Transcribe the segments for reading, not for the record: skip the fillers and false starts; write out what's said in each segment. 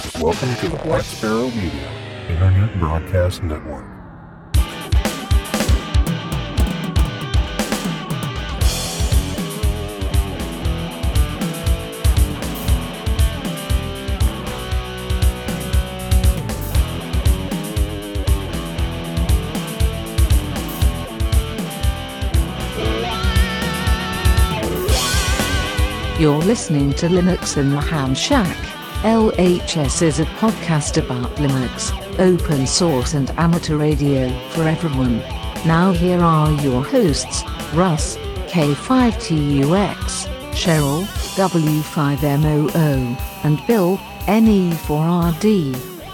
Welcome to the Black Sparrow Media Internet Broadcast Network. You're listening to Linux in the Ham Shack. LHS is a podcast about Linux, open source and amateur radio for everyone. Now here are your hosts, Russ, K5TUX, Cheryl, W5MOO, and Bill, NE4RD.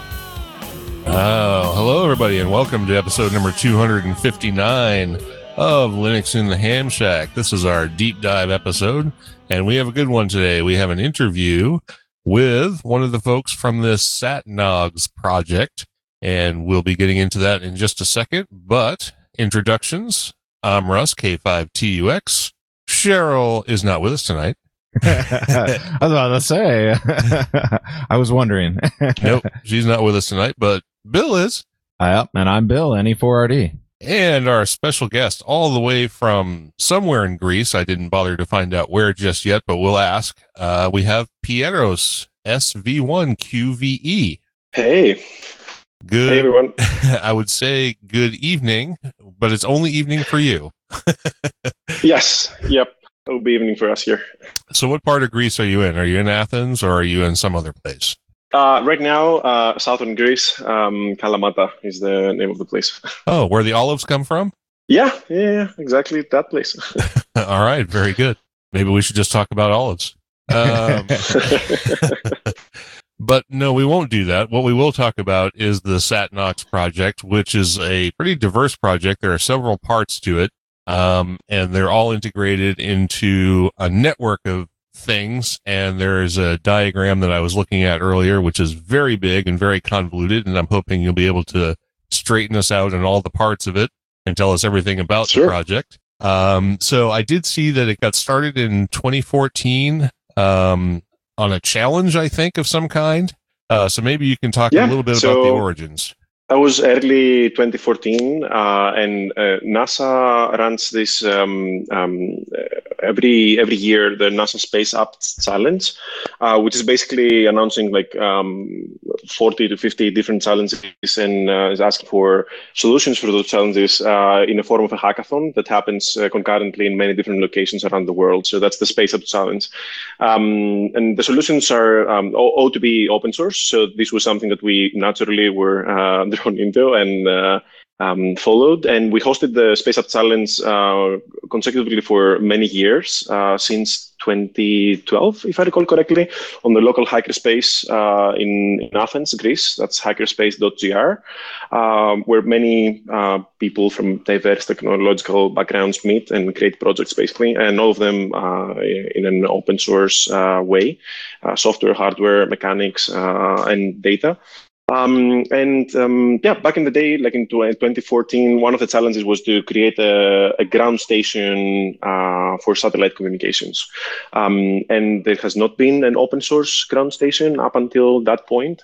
Hello everybody and welcome to episode number 259 of Linux in the Ham Shack. This is our deep dive episode, and we have a good one today. We have an interview with one of the folks from this SatNogs project, and we'll be getting into that in just a second. But introductions. I'm Russ, K5TUX. Cheryl is not with us tonight. I was about to say. I was wondering. Nope, she's not with us tonight, but Bill is. Yep, and I'm Bill, NE4RD. And our special guest all the way from somewhere in Greece. I didn't bother to find out where just yet, but we'll ask. We have Pietros, SV1QVE. Hey. Good. Hey, everyone. I would say good evening, but it's only evening for you. Yes. Yep. It'll be evening for us here. So what part of Greece are you in? Are you in Athens or are you in some other place? Right now, southern Greece, Kalamata is the name of the place. Oh, where the olives come from? Yeah, exactly that place. All right, very good. Maybe we should just talk about olives. But no, we won't do that. What we will talk about is the SatNogs project, which is a pretty diverse project. There are several parts to it, and they're all integrated into a network of things. And there's a diagram that I was looking at earlier, which is very big and very convoluted. And I'm hoping you'll be able to straighten us out on all the parts of it and tell us everything about the project. So I did see that it got started in 2014, on a challenge, I think, of some kind. So maybe you can talk a little bit about the origins. That was early 2014, and NASA runs this every year, the NASA Space Apps Challenge, which is basically announcing like 40 to 50 different challenges and is asking for solutions for those challenges in the form of a hackathon that happens concurrently in many different locations around the world. So that's the Space Apps Challenge. And the solutions are all to be open source. So this was something that we naturally were drawn into and followed, and we hosted the Space Apps Challenge consecutively for many years, since 2012, if I recall correctly, on the local hackerspace in Athens, Greece. That's hackerspace.gr, where many people from diverse technological backgrounds meet and create projects, basically, and all of them in an open source way, software, hardware, mechanics, and data. Back in the day, like in 2014, one of the challenges was to create a ground station for satellite communications. And there has not been an open source ground station up until that point.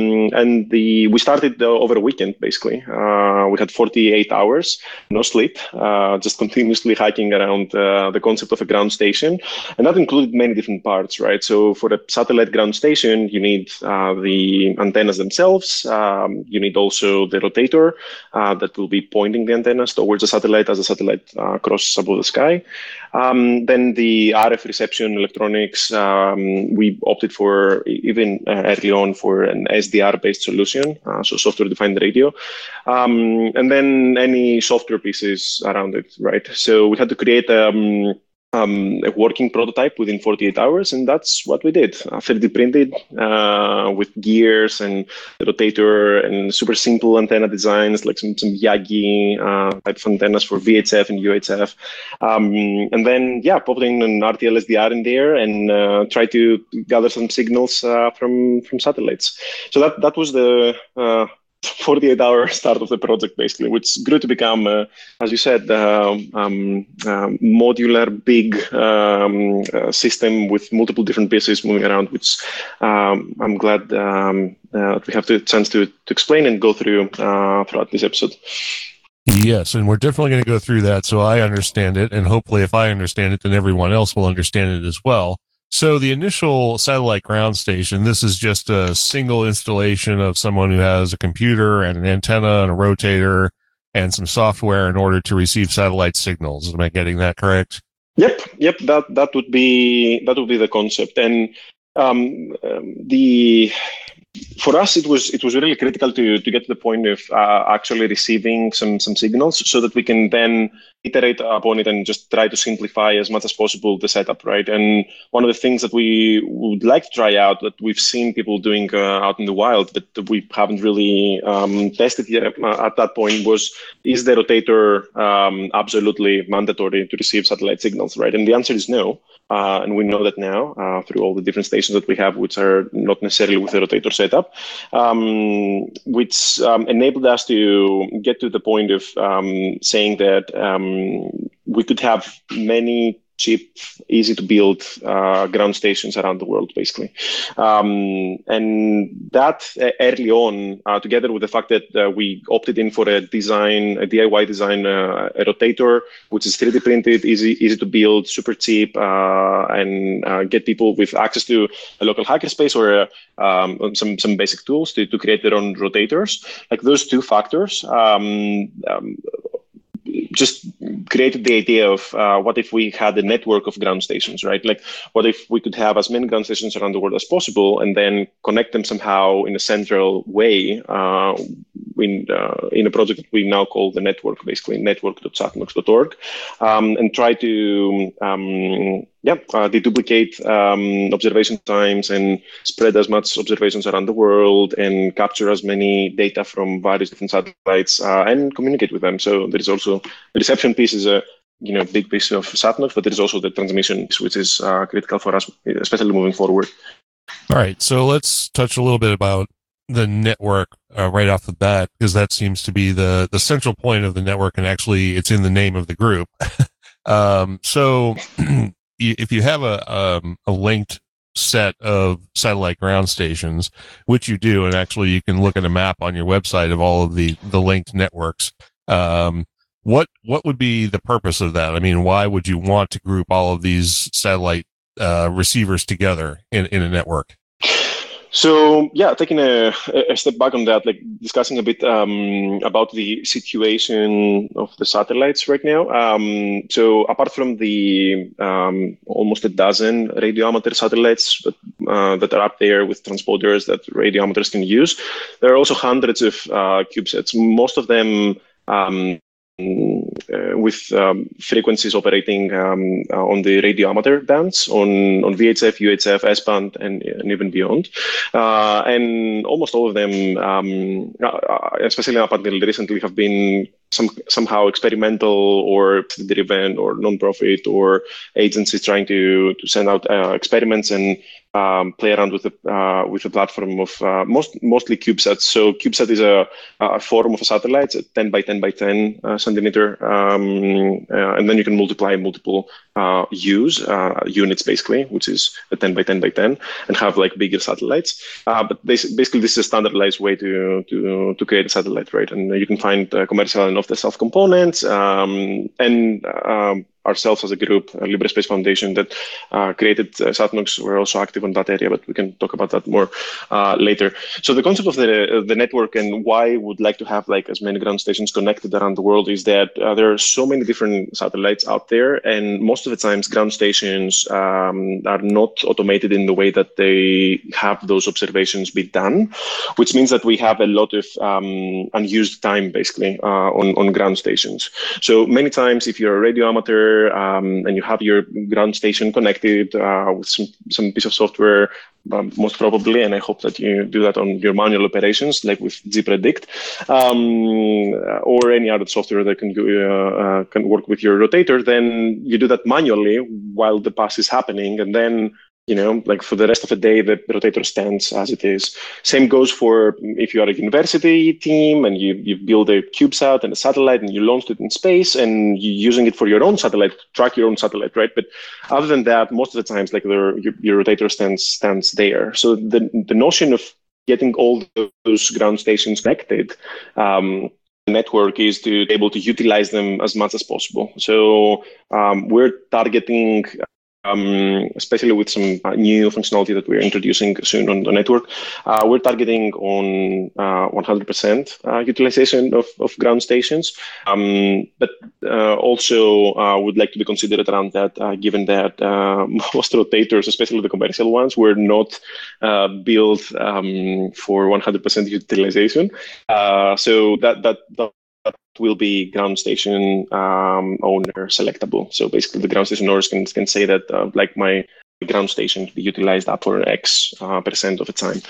We started over a weekend, basically. We had 48 hours, no sleep, just continuously hacking around the concept of a ground station. And that included many different parts, right? So for a satellite ground station, you need the antennas themselves. You need also the rotator that will be pointing the antennas towards the satellite as the satellite crosses above the sky. Then the RF reception electronics, we opted for, even early on, for an SDR-based solution, so software-defined radio. And then any software pieces around it, right? So we had to create a working prototype within 48 hours, and that's what we did. 3D printed with gears and the rotator and super simple antenna designs, like some Yagi type of antennas for VHF and UHF. And then, popped in an RTL SDR in there and try to gather some signals from satellites. So that was the 48-hour start of the project, basically, which grew to become, as you said, modular, big system with multiple different pieces moving around, which I'm glad we have the chance to explain and go through throughout this episode. Yes, and we're definitely going to go through that so I understand it, and hopefully if I understand it, then everyone else will understand it as well. So the initial satellite ground station, this is just a single installation of someone who has a computer and an antenna and a rotator and some software in order to receive satellite signals. Am I getting that correct? Yep. That would be the concept, and for us, it was really critical to get to the point of actually receiving some signals so that we can then iterate upon it and just try to simplify as much as possible the setup, right? And one of the things that we would like to try out that we've seen people doing out in the wild but we haven't really tested yet at that point is the rotator absolutely mandatory to receive satellite signals, right? And the answer is no. And we know that now through all the different stations that we have, which are not necessarily with the rotator setup, which enabled us to get to the point of saying that we could have many cheap, easy to build ground stations around the world, basically. And that early on, together with the fact that we opted in for a DIY design, a rotator, which is 3D printed, easy to build, super cheap, and get people with access to a local hackerspace or some basic tools to create their own rotators. Like those two factors, just created the idea of what if we had a network of ground stations, right? Like, what if we could have as many ground stations around the world as possible and then connect them somehow in a central way in a project that we now call the network, basically network.satnox.org, and try to deduplicate observation times and spread as much observations around the world and capture as many data from various different satellites and communicate with them. So there is also the reception piece is a big piece of SatNox, but there is also the transmission, which is critical for us, especially moving forward. All right, so let's touch a little bit about the network right off the bat, because that seems to be the central point of the network, and actually it's in the name of the group. So if you have a linked set of satellite ground stations, which you do, and actually you can look at a map on your website of all of the linked networks, what would be the purpose of that? I mean, why would you want to group all of these satellite receivers together in a network? So taking a step back on that, like discussing a bit about the situation of the satellites right now. So apart from the almost a dozen radio amateur satellites that are up there with transponders that radio amateurs can use, there are also hundreds of CubeSats. Most of them with frequencies operating on the radio amateur bands, on VHF, UHF, S-band, and even beyond. And almost all of them, especially up until recently, have been somehow experimental or driven or non-profit or agencies trying to send out experiments and play around with the platform of mostly CubeSats. So CubeSat is a form of a satellite, a 10 by 10 by 10 centimeter, and then you can multiply multiple units, basically, which is a 10 by 10 by 10, and have like bigger satellites. But basically, this is a standardized way to create a satellite, right? And you can find commercial and off-the-shelf components, and ourselves as a group, LibreSpace Foundation, that created SatNox. We're also active on that area, but we can talk about that more later. So the concept of the network and why we would like to have like as many ground stations connected around the world is that there are so many different satellites out there, and most of the times ground stations are not automated in the way that they have those observations be done, which means that we have a lot of unused time, basically, on ground stations. So many times, if you're a radio amateur, and you have your ground station connected with some piece of software, most probably, and I hope that you do that on your manual operations, like with gPredict, or any other software that can work with your rotator, then you do that manually while the pass is happening, and then like for the rest of the day, the rotator stands as it is. Same goes for if you are a university team and you build a CubeSat and a satellite and you launched it in space and you're using it for your own satellite, track your own satellite, right? But other than that, most of the times, like your rotator stands there. So the notion of getting all those ground stations connected, network is to be able to utilize them as much as possible. So we're targeting, especially with some new functionality that we're introducing soon on the network, we're targeting on 100% utilization of ground stations, but also would like to be considerate around that, given that most rotators, especially the commercial ones, were not built for 100% utilization. So that will be ground station owner selectable. So basically the ground station owners can say that like my ground station can be utilized up for X percent of the time.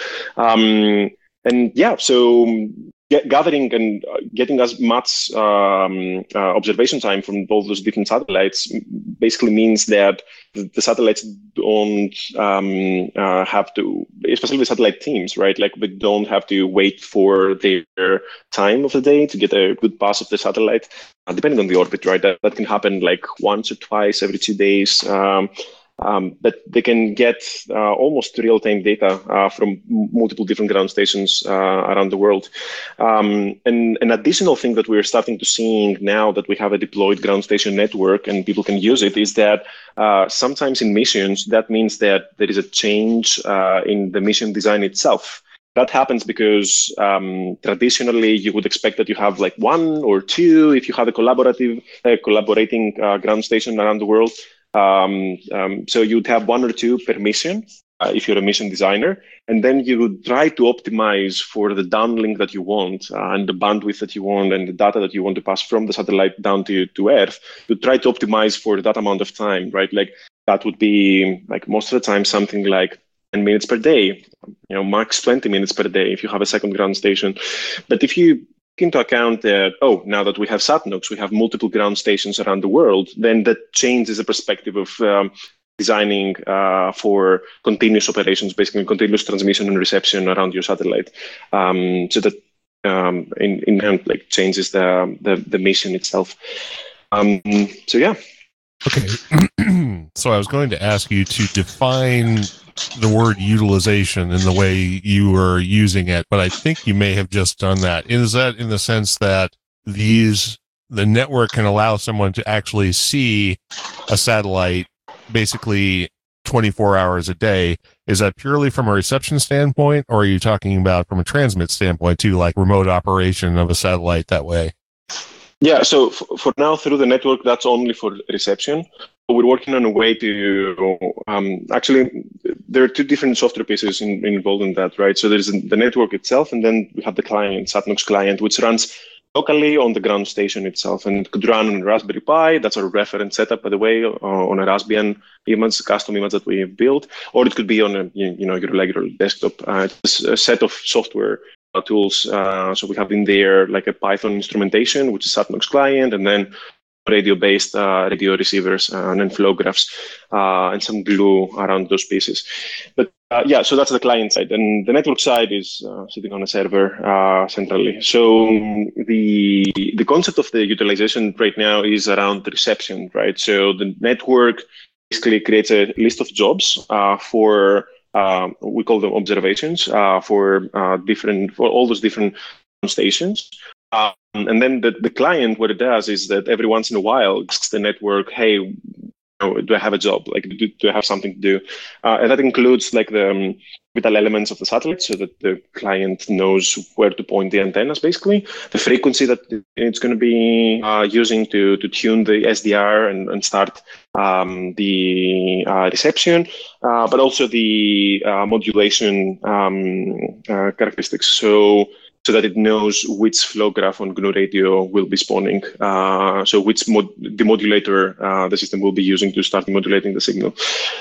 And yeah, so gathering and getting as much observation time from all those different satellites basically means that the satellites don't have to, especially the satellite teams, right? Like they don't have to wait for their time of the day to get a good pass of the satellite, depending on the orbit, right? That can happen like once or twice every 2 days. But they can get almost real-time data from multiple different ground stations around the world. And an additional thing that we're starting to see now that we have a deployed ground station network and people can use it is that sometimes in missions, that means that there is a change in the mission design itself. That happens because traditionally you would expect that you have like one or two if you have a collaborating ground station around the world. So you'd have one or two per mission if you're a mission designer, and then you would try to optimize for the downlink that you want and the bandwidth that you want and the data that you want to pass from the satellite down to Earth. You try to optimize for that amount of time, right? Like that would be like most of the time something like 10 minutes per day, max 20 minutes per day if you have a second ground station. But if you into account that, now that we have SatNOX, we have multiple ground stations around the world, then that changes the perspective of designing for continuous operations, basically continuous transmission and reception around your satellite. So that in hand, like changes the mission itself. So yeah. Okay. So I was going to ask you to define the word utilization in the way you were using it, but I think you may have just done that. Is that in the sense that the network can allow someone to actually see a satellite basically 24 hours a day? Is that purely from a reception standpoint, or are you talking about from a transmit standpoint too, like remote operation of a satellite that way? Yeah, so for now through the network, that's only for reception. We're working on a way to actually, there are two different software pieces involved in that, right? So there's the network itself, and then we have the client, SatNOX client, which runs locally on the ground station itself, and it could run on a Raspberry Pi. That's our reference setup, by the way, on a Raspbian image, custom image that we have built, or it could be on your regular desktop. It's a set of software tools. So we have in there like a Python instrumentation, which is SatNOX client, and then radio-based radio receivers and then flow graphs and some glue around those pieces. But yeah, so that's the client side. And the network side is sitting on a server centrally. So the concept of the utilization right now is around the reception, right? So the network basically creates a list of jobs for, we call them observations, for all those different stations. And then the client, what it does is that every once in a while asks the network, hey, do I have a job? Like, do I have something to do? And that includes like the vital elements of the satellite so that the client knows where to point the antennas, basically. The frequency that it's going to be using to tune the SDR and start the reception, but also the modulation characteristics. So that it knows which flow graph on GNU Radio will be spawning. So which demodulator the system will be using to start modulating the signal.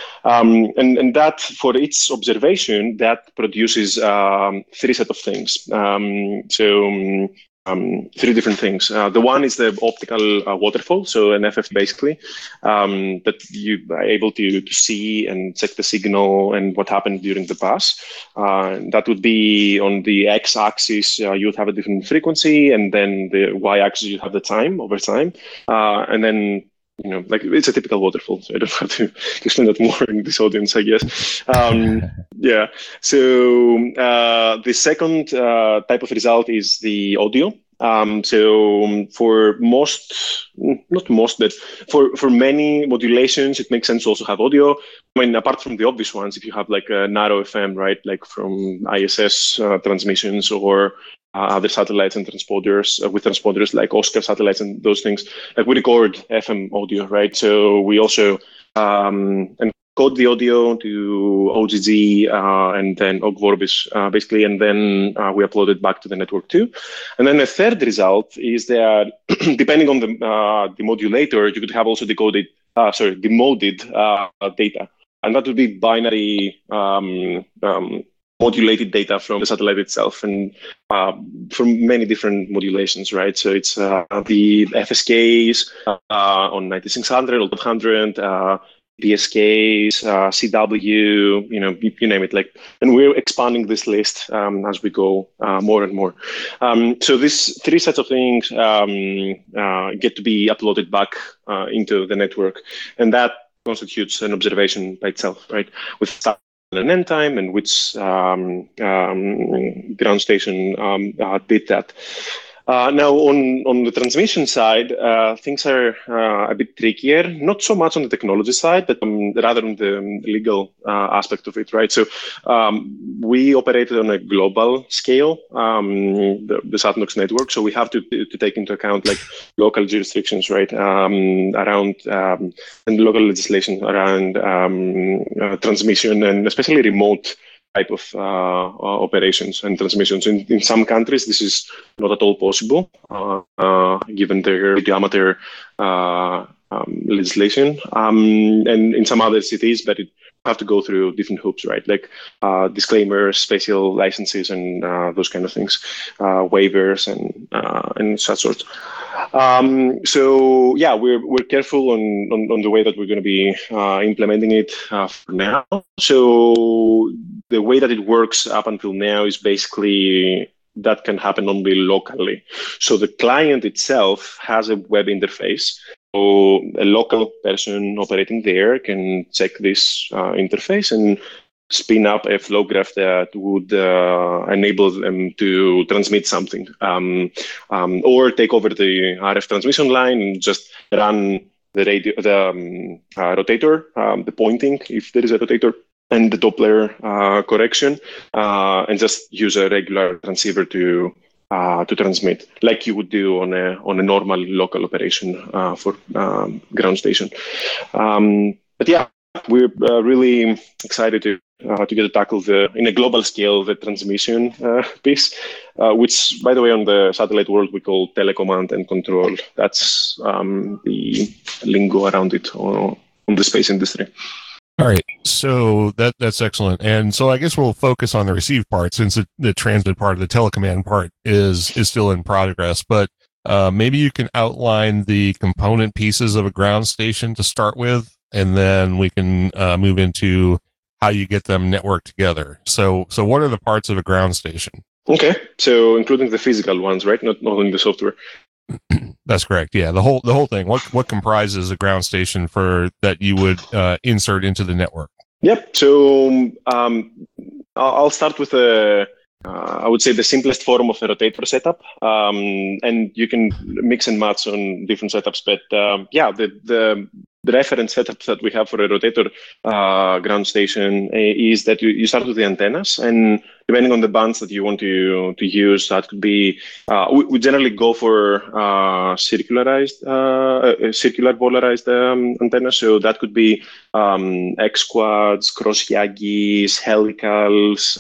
And that, for its observation, that produces three set of things. So three different things. The one is the optical waterfall, so an FFT basically, that you are able to see and check the signal and what happened during the pass. That would be on the x-axis, you would have a different frequency, and then the y-axis, you have the time over time. And then like it's a typical waterfall, so I don't have to explain that more in this audience, I guess. Yeah. So the second type of result is the audio. So for not most, but for many modulations, it makes sense to also have audio. I mean, apart from the obvious ones, if you have like a narrow FM, right, like from ISS transmissions or other satellites and transponders with transponders like Oscar satellites and those things, like we record FM audio, right? So we also encode the audio to OGG and then Ogg Vorbis basically, and then we upload it back to the network too. And then the third result is that depending on the modulator, you could have also demoded data, and that would be binary modulated data from the satellite itself, and from many different modulations, right? So it's the FSKs on 9600, or 1200, PSKs, CW, you name it. Like, and we're expanding this list as we go more and more. So these three sets of things get to be uploaded back into the network, and that constitutes an observation by itself, right? With start and end time, and which ground station did that. Now, on the transmission side, things are a bit trickier, not so much on the technology side, but rather on the legal aspect of it, right? So we operated on a global scale, the SatNOX network, so we have to take into account like local jurisdictions, right, around and local legislation around transmission, and especially remote type of operations and transmissions. In some countries, this is not at all possible, given their radio amateur legislation. And in some other cities, but it have to go through different hoops, right? Like disclaimers, special licenses, and those kind of things, waivers, and such sort. So yeah, we're careful on the way that we're going to be implementing it for now. So the way that it works up until now is basically that can happen only locally. So the client itself has a web interface. So a local person operating there can check this interface and spin up a flow graph that would enable them to transmit something, or take over the RF transmission line and just run the radio, the rotator, the pointing, if there is a rotator, and the Doppler correction, and just use a regular transceiver to transmit, like you would do on a normal local operation for ground station. But yeah, we're really excited to get to tackle in a global scale the transmission piece, which, by the way, on the satellite world we call telecommand and control. That's the lingo around it on the space industry. All right, so that's excellent, and so I guess we'll focus on the receive part, since the transmit part, the telecommand part, is still in progress. But maybe you can outline the component pieces of a ground station to start with, and then we can move into how you get them networked together. So what are the parts of a ground station? Okay, so including the physical ones, right? Not only the software. That's correct. Yeah, the whole thing. What comprises a ground station for that you would insert into the network? Yep. So I'll start with I would say the simplest form of a rotator setup, and you can mix and match on different setups. But yeah, the reference setup that we have for a rotator ground station is that you start with the antennas, and depending on the bands that you want to use, that could be, we generally go for circular polarized antennas. So that could be X-quads, cross-Yagis, helicals,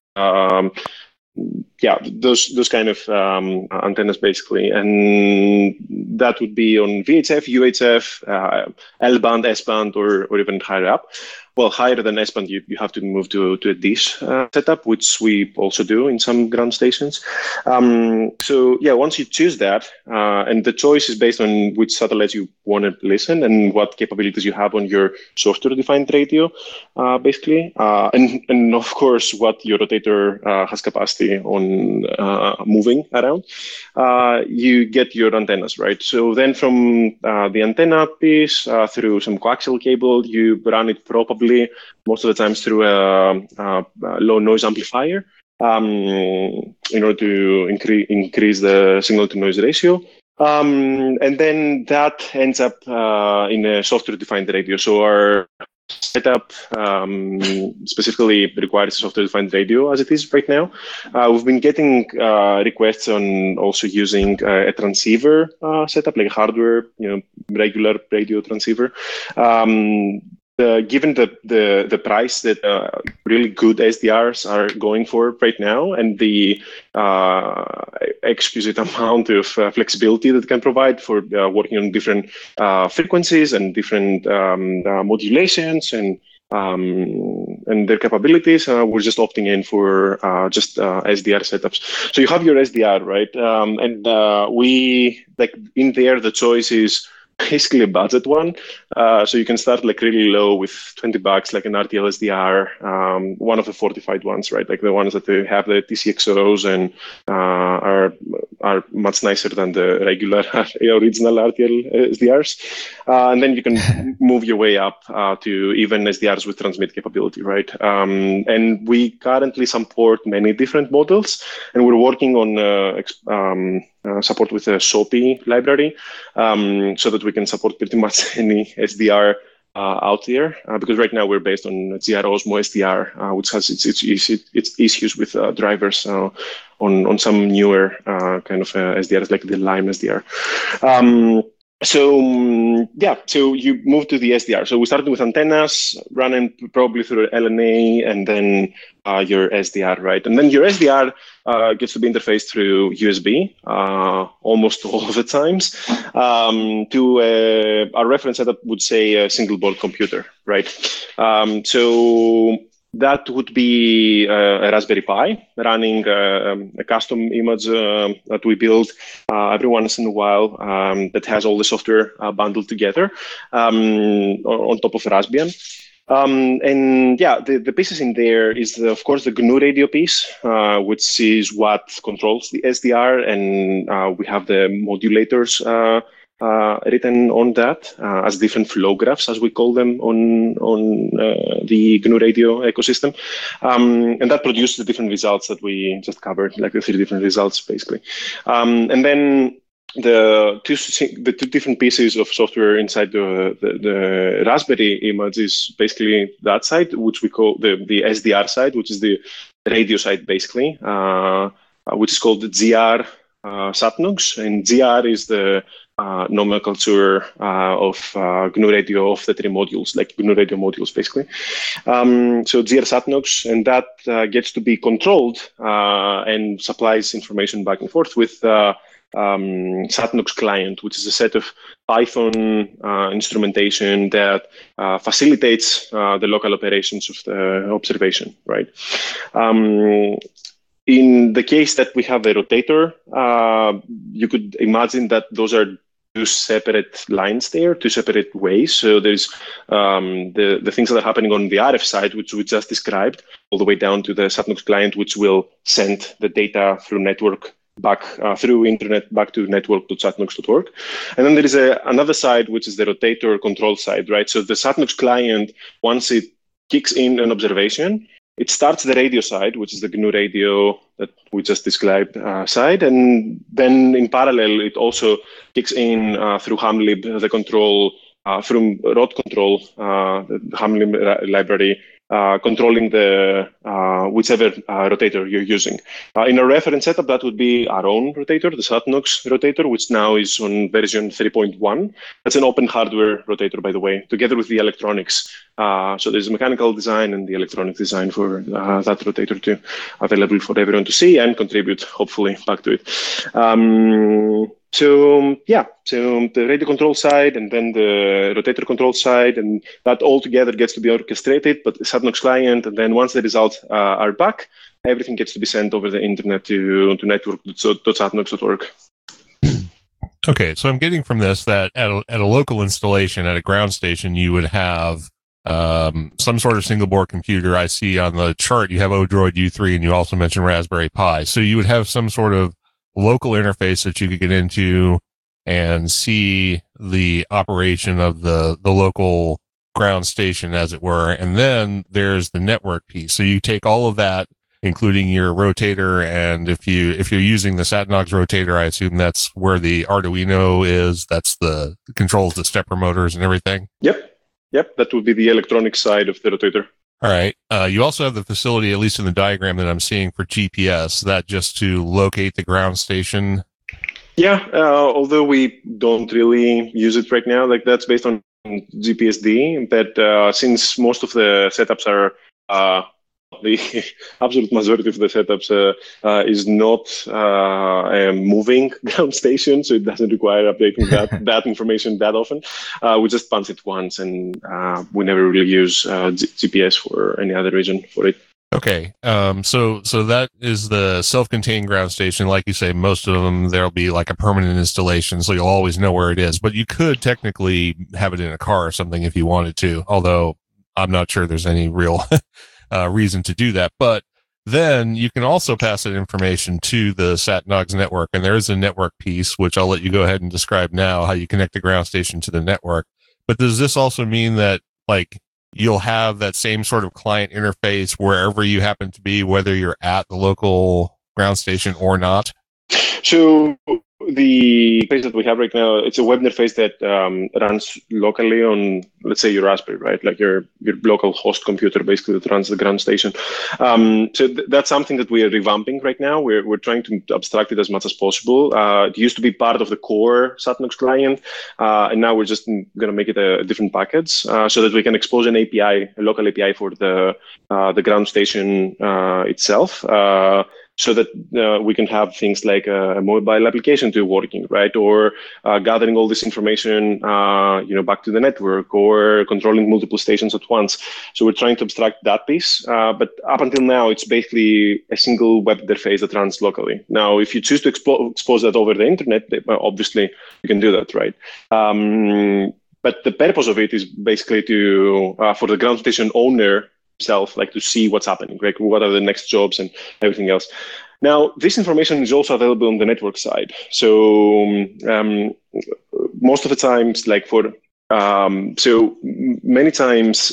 yeah, those kind of antennas basically, and that would be on VHF, UHF, L-band, S-band, or even higher up. higher than S-band, you have to move to a dish setup, which we also do in some ground stations. Once you choose that, and the choice is based on which satellites you want to listen and what capabilities you have on your software-defined radio, basically, and of course what your rotator has capacity on moving around. You get your antennas, right? So then from the antenna piece through some coaxial cable, you run it probably most of the times through a low noise amplifier in order to increase the signal to noise ratio. And then that ends up in a software-defined radio. So our setup specifically requires a software-defined radio as it is right now. We've been getting requests on also using a transceiver setup, like a hardware, regular radio transceiver. Given the price that really good SDRs are going for right now, and the exquisite amount of flexibility that it can provide for working on different frequencies and different modulations and their capabilities, we're just opting in for just SDR setups. So you have your SDR, right? And we in there the choice is basically a budget one. So you can start really low with $20, like an RTL SDR, one of the fortified ones, right? Like the ones that they have the TCXOs and are much nicer than the regular original RTL SDRs. And then you can move your way up to even SDRs with transmit capability, right? And we currently support many different models, and we're working on support with a SOPI library, so that we can support pretty much any SDR out there. Because right now we're based on GR Osmo SDR, which has its issues with drivers on some newer kind of SDRs, like the Lime SDR. So you move to the SDR. So we started with antennas running probably through LNA, and then your SDR, right? And then your SDR gets to be interfaced through USB almost all of the times to our reference setup would say a single board computer, right? So that would be a Raspberry Pi running a custom image that we build every once in a while that has all the software bundled together on top of Raspbian. The pieces in there is, of course, the GNU radio piece, which is what controls the SDR, and we have the modulators written on that as different flow graphs, as we call them on the GNU radio ecosystem, and that produces the different results that we just covered, like the 3 different results, basically. And then the two different pieces of software inside the Raspberry image is basically that side, which we call the SDR side, which is the radio side, basically, which is called the GR SatNux, and GR is the nomenclature of GNU radio of the 3 modules, like GNU radio modules, basically. So GR SatNux, and that gets to be controlled and supplies information back and forth with SatNux client, which is a set of Python instrumentation that facilitates the local operations of the observation, right? In the case that we have a rotator, you could imagine that those are 2 separate lines there, 2 separate ways. So there's the things that are happening on the RF side, which we just described, all the way down to the SatNux client, which will send the data through network back through internet back to network.satnux.org. And then there is another side, which is the rotator control side, right? So the SatNux client, once it kicks in an observation, it starts the radio side, which is the GNU radio that we just described side. And then in parallel, it also kicks in through Hamlib, the control, from rod control, the Hamlib library, controlling the whichever rotator you're using. In a reference setup, that would be our own rotator, the SatNux rotator, which now is on version 3.1. That's an open hardware rotator, by the way, together with the electronics. So there's a mechanical design and the electronic design for that rotator too, available for everyone to see and contribute, hopefully, back to it. So the radio control side and then the rotator control side, and that all together gets to be orchestrated, but the SatNox client, and then once the results are back, everything gets to be sent over the internet to network.satnox.org. Okay, so I'm getting from this that at a local installation, at a ground station, you would have some sort of single board computer. I see on the chart you have Odroid U3, and you also mentioned Raspberry Pi. So you would have some sort of local interface that you could get into and see the operation of the local ground station, as it were. And then there's the network piece. So you take all of that, including your rotator, and if you're using the SatNox rotator, I assume that's where the Arduino is. That's the controls the stepper motors and everything. Yep, that would be the electronic side of the rotator. All right. You also have the facility, at least in the diagram that I'm seeing, for GPS. That just to locate the ground station. Yeah. Although we don't really use it right now, like that's based on GPSD. That since most of the setups are the absolute majority of the setups is not a moving ground station, so it doesn't require updating that information that often. We just punch it once, and we never really use GPS for any other reason for it. Okay, so that is the self-contained ground station. Like you say, most of them, there'll be like a permanent installation, so you'll always know where it is. But you could technically have it in a car or something if you wanted to, although I'm not sure there's any real reason to do that. But then you can also pass that information to the SatNox network, and there is a network piece, which I'll let you go ahead and describe now, how you connect the ground station to the network. But does this also mean that, like, you'll have that same sort of client interface wherever you happen to be, whether you're at the local ground station or not? So the page that we have right now, it's a web interface that runs locally on, let's say, your Raspberry, right? Like your local host computer, basically, that runs the ground station. So that's something that we are revamping right now. We're trying to abstract it as much as possible. It used to be part of the core SatNox client, and now we're just going to make it a different package so that we can expose an API, a local API for the ground station itself. So that we can have things like a mobile application to working, right? Or gathering all this information, back to the network, or controlling multiple stations at once. So we're trying to abstract that piece. But up until now, it's basically a single web interface that runs locally. Now, if you choose to expose that over the internet, obviously you can do that, right? But the purpose of it is basically for the ground station owner himself, like to see what's happening, like what are the next jobs and everything else. Now, this information is also available on the network side. So most of the times, like so many times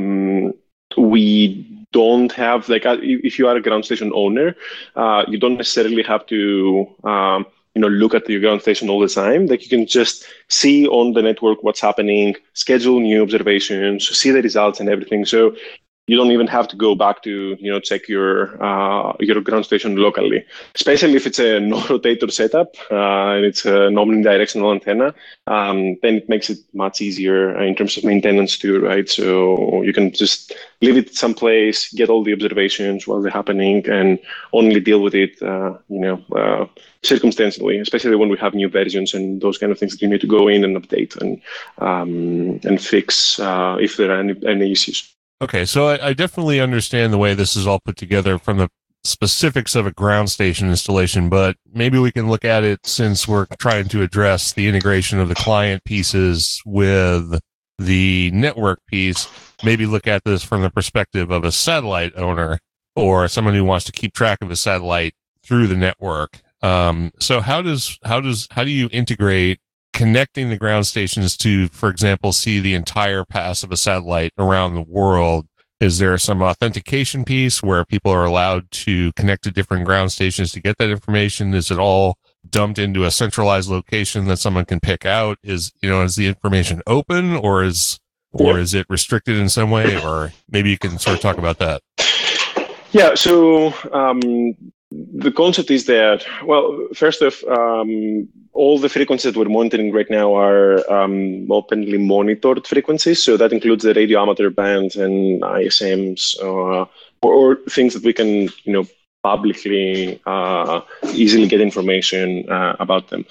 we don't have, like, if you are a ground station owner, you don't necessarily have to look at your ground station all the time. Like, you can just see on the network what's happening, schedule new observations, see the results and everything. So you don't even have to go back to check your ground station locally, especially if it's a no-rotator setup and it's a non-directional antenna. Then it makes it much easier in terms of maintenance too, right? So you can just leave it someplace, get all the observations while they're happening, and only deal with it, circumstantially, especially when we have new versions and those kind of things that you need to go in and update and fix if there are any issues. Okay, so I definitely understand the way this is all put together from the specifics of a ground station installation, but maybe we can look at it, since we're trying to address the integration of the client pieces with the network piece, maybe look at this from the perspective of a satellite owner or someone who wants to keep track of a satellite through the network. So how do you integrate connecting the ground stations to, for example, see the entire pass of a satellite around the world? Is there some authentication piece where people are allowed to connect to different ground stations to get that information? Is it all dumped into a centralized location that someone can pick out? Is the information open, or is it restricted in some way? Or maybe you can sort of talk about that. Yeah. So the concept is that, well, first off, all the frequencies that we're monitoring right now are openly monitored frequencies. So that includes the radio amateur bands and ISMs, or things that we can, publicly easily get information about them.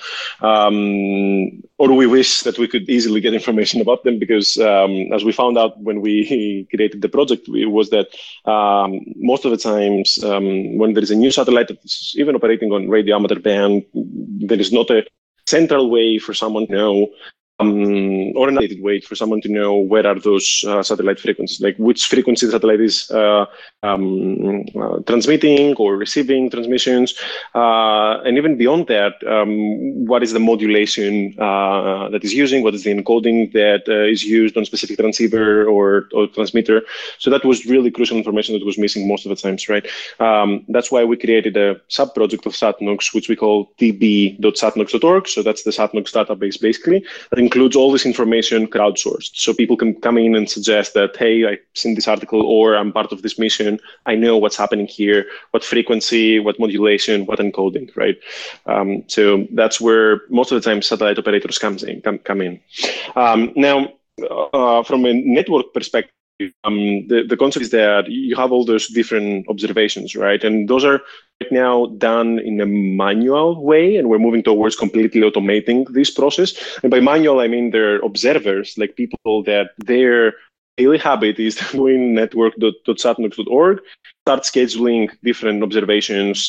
Or we wish that we could easily get information about them, because as we found out when we created the project, was that most of the times when there is a new satellite that's even operating on radio amateur band, there is not a central way for someone to know, or an updated way for someone to know where are those satellite frequencies, like which frequency the satellite is transmitting or receiving transmissions, and even beyond that, what is the modulation that is using, what is the encoding that is used on specific transceiver or transmitter. So that was really crucial information that was missing most of the times, right? That's why we created a sub-project of SatNox, which we call db.satnox.org. So that's the SatNox database, basically, that includes all this information crowdsourced. So people can come in and suggest that, hey, I've seen this article, or I'm part of this mission. I know what's happening here, what frequency, what modulation, what encoding, right? So that's where most of the time satellite operators come in. Now, from a network perspective, the concept is that you have all those different observations, right? And those are right now done in a manual way, and we're moving towards completely automating this process. And by manual, I mean they're observers, like people that their daily habit is doing network.satnox.org, start scheduling different observations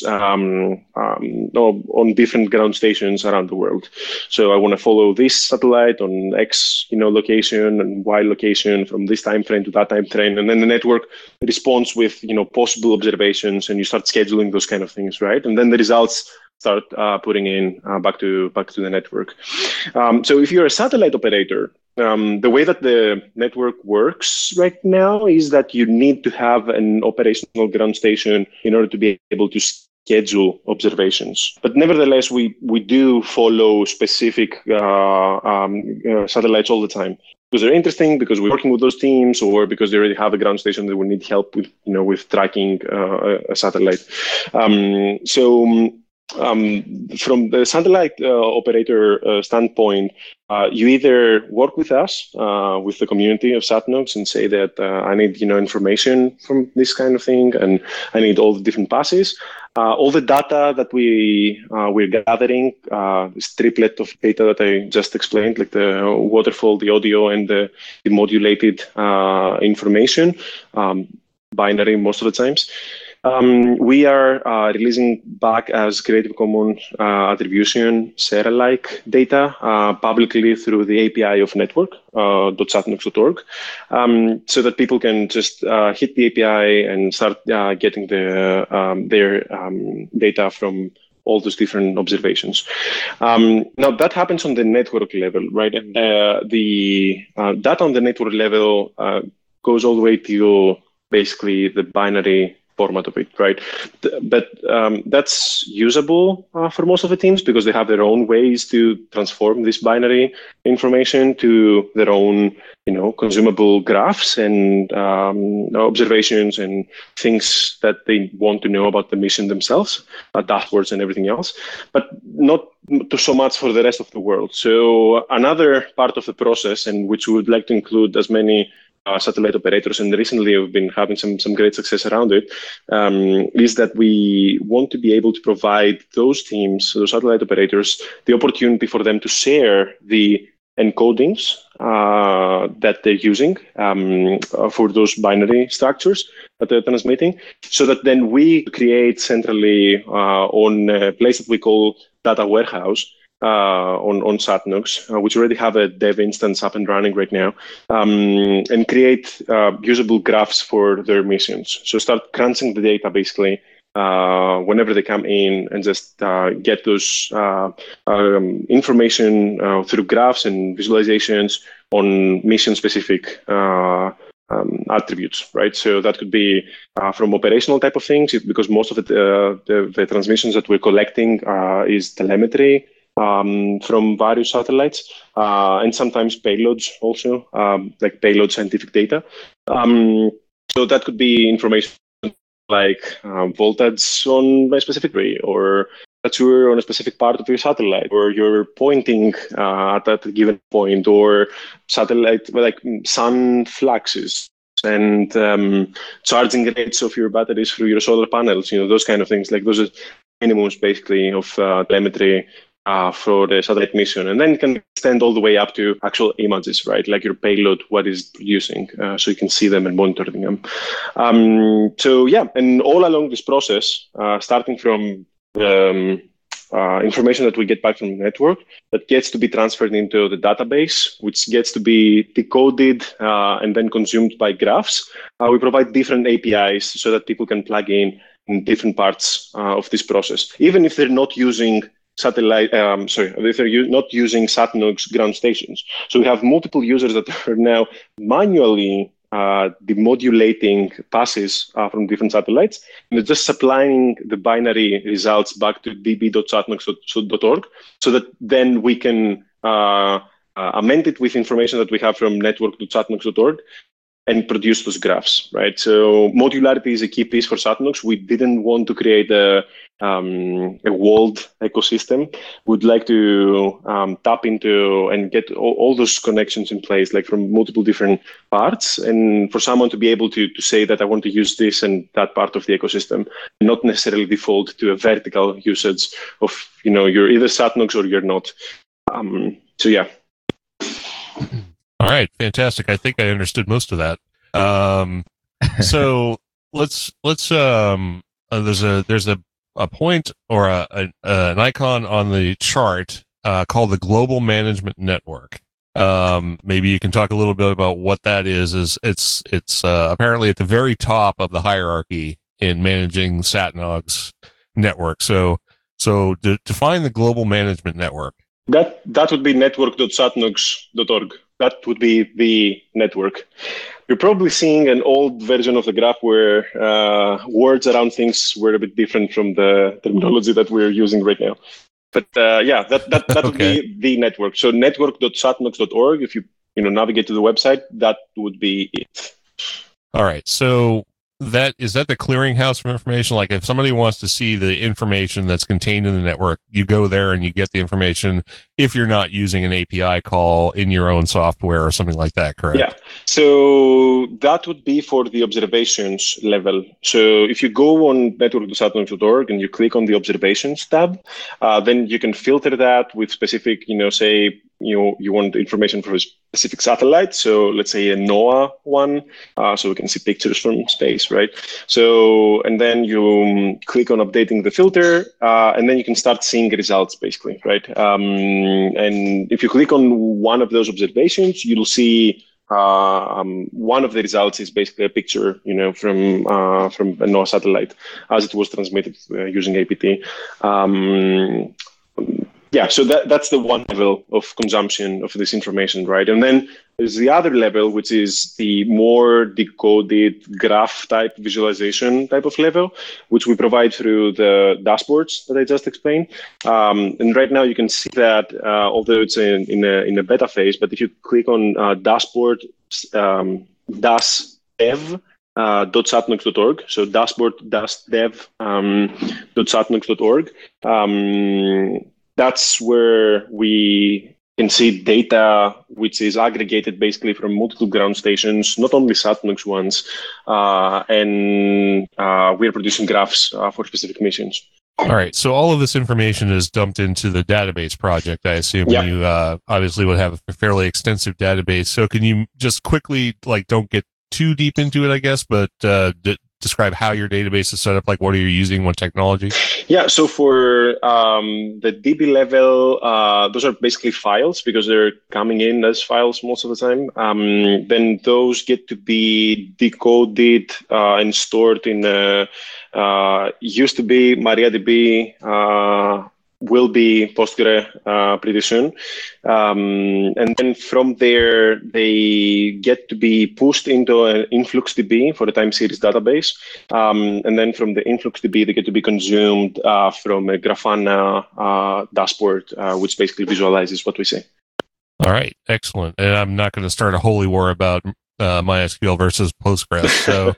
on different ground stations around the world. So I want to follow this satellite on X, location, and Y location from this time frame to that time frame, and then the network responds with possible observations, and you start scheduling those kind of things, right? And then the results start putting in back to the network. So if you're a satellite operator, the way that the network works right now is that you need to have an operational ground station in order to be able to schedule observations. But nevertheless, we do follow specific satellites all the time, because they're interesting, because we're working with those teams, or because they already have a ground station that will need help with, with tracking a satellite. From the satellite operator standpoint, you either work with us, with the community of SatNox, and say that I need information from this kind of thing, and I need all the different passes. All the data that we're gathering, this triplet of data that I just explained, like the waterfall, the audio, and the modulated information, binary most of the times. We are releasing back as Creative Commons attribution share-alike data publicly through the API of network.satnox.org, so that people can just hit the API and start getting their data from all those different observations. Now that happens on the network level, right? And the data on the network level goes all the way to basically the binary format of it, right? But that's usable for most of the teams, because they have their own ways to transform this binary information to their own, consumable graphs and observations and things that they want to know about the mission themselves, dashboards and everything else, but not so much for the rest of the world. So another part of the process, and which we would like to include as many satellite operators, and recently we've been having some great success around it, is that we want to be able to provide those teams, those satellite operators, the opportunity for them to share the encodings that they're using for those binary structures that they're transmitting, so that then we create centrally on a place that we call data warehouse, on SatNox, which already have a dev instance up and running right now, and create usable graphs for their missions. So start crunching the data basically whenever they come in, and just get those information through graphs and visualizations on mission-specific attributes, right? So that could be from operational type of things, because most of the transmissions that we're collecting is telemetry from various satellites, and sometimes payloads also, like payload scientific data. So that could be information like voltage on a specific ray, or temperature on a specific part of your satellite, or you're pointing at a given point, or satellite like sun fluxes, and charging rates of your batteries through your solar panels, those kind of things. Like those are minimums basically of telemetry for the satellite mission. And then you can extend all the way up to actual images, right? Like your payload, what is producing, so you can see them and monitor them. And all along this process, starting from the information that we get back from the network that gets to be transferred into the database, which gets to be decoded and then consumed by graphs. We provide different APIs so that people can plug in different parts of this process, even if they're not using if they're not using SatNOX ground stations. So we have multiple users that are now manually demodulating passes from different satellites, and they're just supplying the binary results back to db.satnox.org so that then we can amend it with information that we have from network.satnox.org and produce those graphs, right? So modularity is a key piece for SatNOX. We didn't want to create a walled ecosystem. We'd like to tap into and get all those connections in place, like from multiple different parts, and for someone to be able to say that I want to use this and that part of the ecosystem, not necessarily default to a vertical usage of, you're either SatNOX or you're not. All right, fantastic. I think I understood most of that. So let's there's a point or an icon on the chart called the Global Management Network. Maybe you can talk a little bit about what that is. It's apparently at the very top of the hierarchy in managing SatNOX network. So define the Global Management Network. That would be network.satnox.org. That would be the network. You're probably seeing an old version of the graph where words around things were a bit different from the terminology that we're using right now. But that would be the network. So network.satnox.org, if you navigate to the website, that would be it. All right. So is that the clearinghouse for information? Like if somebody wants to see the information that's contained in the network, you go there and you get the information if you're not using an API call in your own software or something like that, correct? Yeah. So that would be for the observations level. So if you go on network.satnox.org and you click on the observations tab, then you can filter that with specific, say, you want information for a specific satellite. So let's say a NOAA one, so we can see pictures from space, right? So, and then you click on updating the filter, and then you can start seeing results basically, right? And if you click on one of those observations, you'll see one of the results is basically a picture, from a NOAA satellite as it was transmitted using APT. So that's the one level of consumption of this information, right? And then there's the other level, which is the more decoded graph type visualization type of level, which we provide through the dashboards that I just explained. And right now you can see that, although it's in a beta phase, but if you click on dashboard dev, .satnox.org, so dashboard-dev.satnox.org. That's where we can see data which is aggregated basically from multiple ground stations, not only SatNOX ones, and we're producing graphs for specific missions. All right. So all of this information is dumped into the database project, I assume. Yeah. You obviously would have a fairly extensive database. So can you just quickly, don't get too deep into it, I guess, but describe how your database is set up? Like, what are you using? What technology? Yeah, so for the DB level, those are basically files because they're coming in as files most of the time. Then those get to be decoded and stored in used to be MariaDB, will be Postgre pretty soon. And then from there, they get to be pushed into an InfluxDB for the time series database. And then from the InfluxDB, they get to be consumed from a Grafana dashboard, which basically visualizes what we see. All right, excellent. And I'm not going to start a holy war about MySQL versus Postgres. So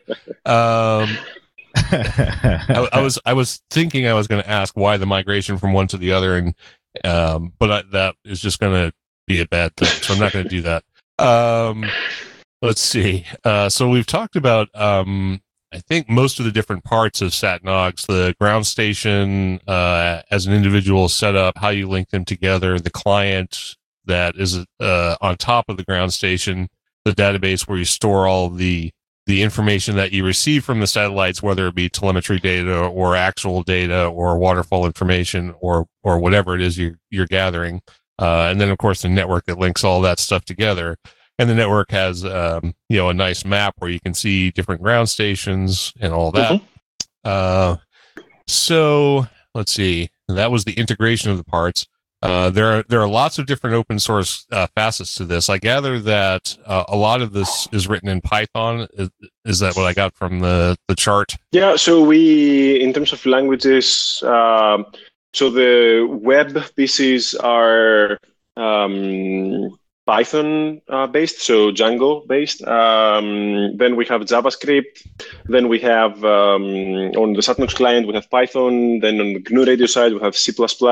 I was thinking I was going to ask why the migration from one to the other, and but that is just going to be a bad thing, so I'm not going to do that. Let's see. So we've talked about, I think, most of the different parts of SatNox, the ground station as an individual setup, how you link them together, the client that is on top of the ground station, the database where you store all the information that you receive from the satellites, whether it be telemetry data or actual data or waterfall information or whatever it is you're gathering. And then, of course, the network that links all that stuff together. And the network has, a nice map where you can see different ground stations and all that. So let's see. That was the integration of the parts. There are lots of different open source facets to this. I gather that a lot of this is written in Python. Is that what I got from the chart? Yeah. So we, in terms of languages, so the web pieces are Python based, so Django based. Then we have JavaScript. Then we have on the SatNox client we have Python. Then on the GNU Radio side we have C++.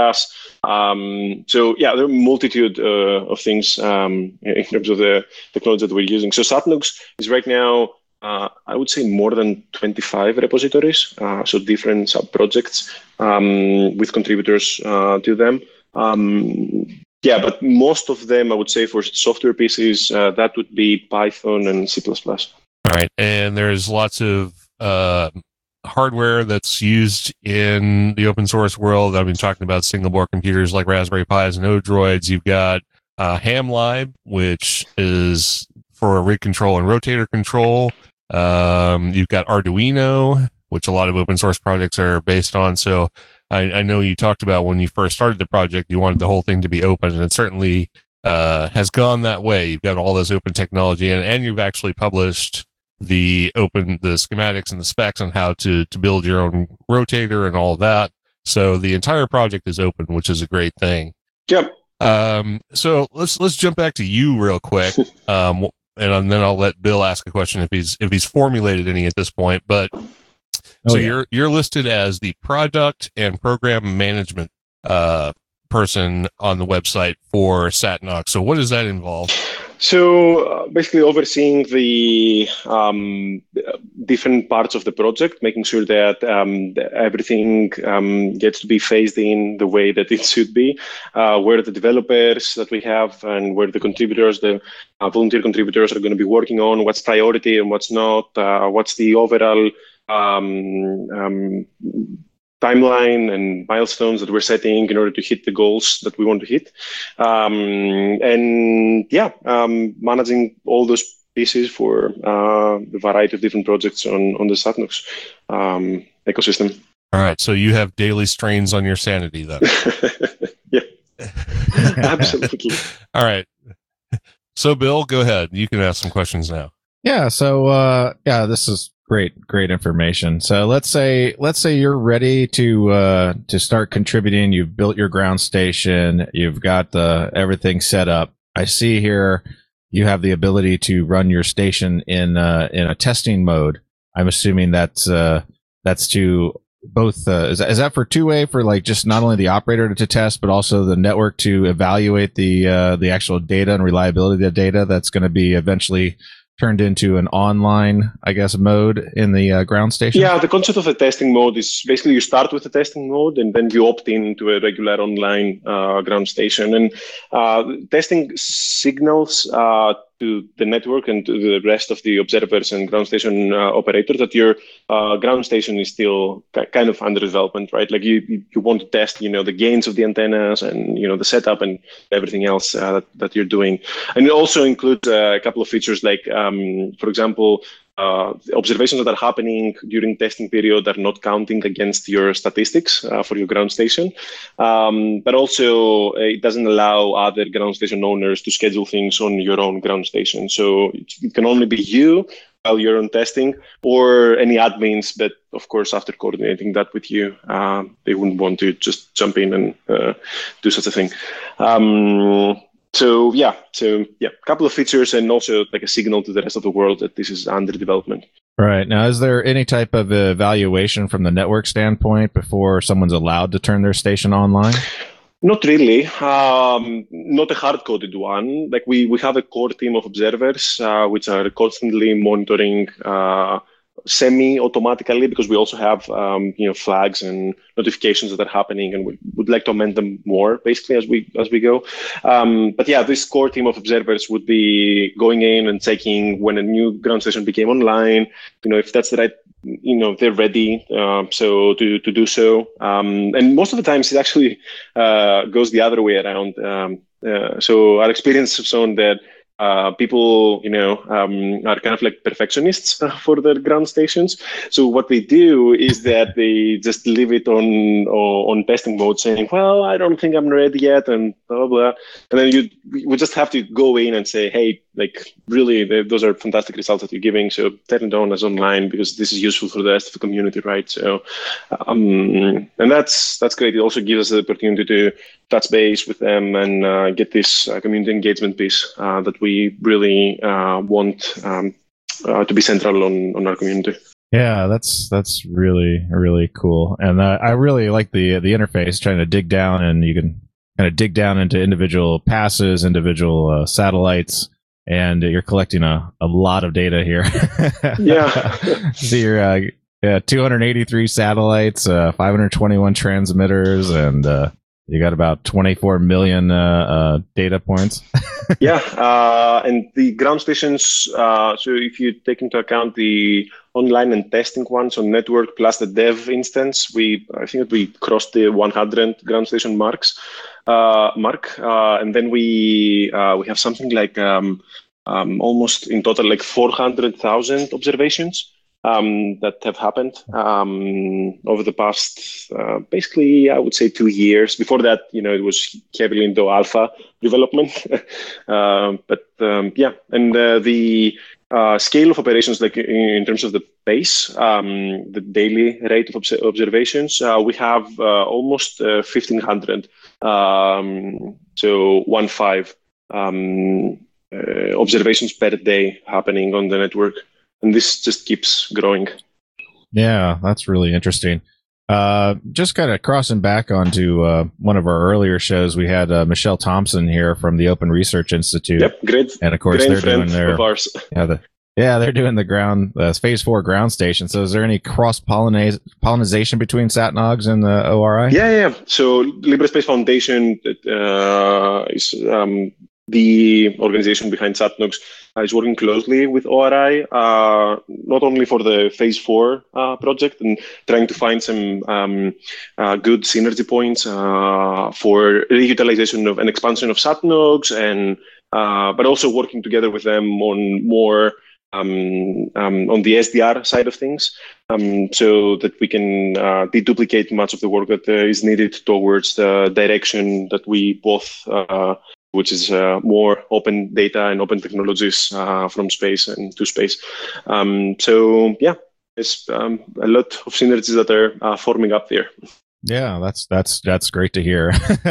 So yeah, there are a multitude of things in terms of the technology that we're using. So SatNox is right now, I would say, more than 25 repositories. So different sub projects with contributors to them. Yeah, but most of them, I would say, for software pieces, that would be Python and C++. All right, and there's lots of hardware that's used in the open source world. I've been talking about single board computers like Raspberry Pis and Odroids. You've got HamLib, which is for rig control and rotator control. You've got Arduino, which a lot of open source projects are based on. So I know you talked about when you first started the project, you wanted the whole thing to be open, and it certainly has gone that way. You've got all this open technology, and you've actually published the schematics and the specs on how to build your own rotator and all of that. So the entire project is open, which is a great thing. Yep. So let's jump back to you real quick, and then I'll let Bill ask a question if he's formulated any at this point, but. You're listed as the product and program management person on the website for SatNox. So what does that involve? So basically overseeing the different parts of the project, making sure that everything gets to be phased in the way that it should be, where the developers that we have and where the contributors, the volunteer contributors are going to be working on, what's priority and what's not, what's the overall timeline and milestones that we're setting in order to hit the goals that we want to hit. Managing all those pieces for the variety of different projects on the SatNox ecosystem. All right. So you have daily strains on your sanity then. Yeah, absolutely. All right. So Bill, go ahead. You can ask some questions now. Yeah. So, this is great information. So let's say you're ready to start contributing. You've built your ground station. You've got everything set up. I see here you have the ability to run your station in a testing mode. I'm assuming that's to both. Is that for two-way, for like just not only the operator to test, but also the network to evaluate the actual data and reliability of the data that's going to be eventually turned into an online, I guess, mode in the ground station? Yeah, the concept of the testing mode is basically you start with the testing mode and then you opt in to a regular online ground station. And testing signals to the network and to the rest of the observers and ground station operators that your ground station is still kind of under development, right? Like you want to test, the gains of the antennas and, the setup and everything else that you're doing. And it also includes a couple of features like, for example, observations that are happening during testing period are not counting against your statistics for your ground station. But also it doesn't allow other ground station owners to schedule things on your own ground station. So it can only be you while you're on testing or any admins, but of course, after coordinating that with you, they wouldn't want to just jump in and do such a thing. So a couple of features and also like a signal to the rest of the world that this is under development. Right. Now, is there any type of evaluation from the network standpoint before someone's allowed to turn their station online? Not really. Not a hard-coded one. Like we have a core team of observers, which are constantly monitoring semi-automatically, because we also have flags and notifications that are happening, and we would like to amend them more basically as we go. But yeah, this core team of observers would be going in and checking when a new ground station became online. If that's the right, they're ready. So to do so, and most of the times it actually goes the other way around. So our experience has shown that people, are kind of like perfectionists for their ground stations. So what they do is that they just leave it on testing mode, saying, "Well, I don't think I'm ready yet," and blah blah. And then we just have to go in and say, "Hey, like really, those are fantastic results that you're giving. So turn it on as online because this is useful for the rest of the community, right?" So, and that's great. It also gives us the opportunity to touch base with them and get this community engagement piece that we really want to be central on our community. Yeah, that's really, really cool. And I really like the interface, trying to dig down, and you can kind of dig down into individual passes, individual satellites, and you're collecting a lot of data here. Yeah. So you're 283 satellites, 521 transmitters, and you got about 24 million data points. Yeah, and the ground stations, so if you take into account the online and testing ones on network plus the dev instance, I think we crossed the 100 ground station mark, and then we have something like almost in total like 400,000 observations that have happened over the past, basically, I would say 2 years. Before that, it was heavily into alpha development. Yeah, and the scale of operations, like in terms of the pace, the daily rate of observations, we have almost 1,500, so 15 observations per day happening on the network. And this just keeps growing. Yeah, that's really interesting. Just kind of crossing back onto one of our earlier shows, we had Michelle Thompson here from the Open Research Institute. Yep, great. And of course, they're doing their of ours. they're doing the phase 4 ground station. So, is there any cross pollination between SatNogs and the ORI? Yeah. So, LibreSpace Foundation is the organization behind SatNogs, is working closely with ORI, not only for the phase 4 project and trying to find some good synergy points for reutilization of an expansion of SatNogs, and but also working together with them on more on the SDR side of things, so that we can deduplicate much of the work that is needed towards the direction that we both which is more open data and open technologies from space and to space. So yeah, there's a lot of synergies that are forming up there. Yeah, that's great to hear.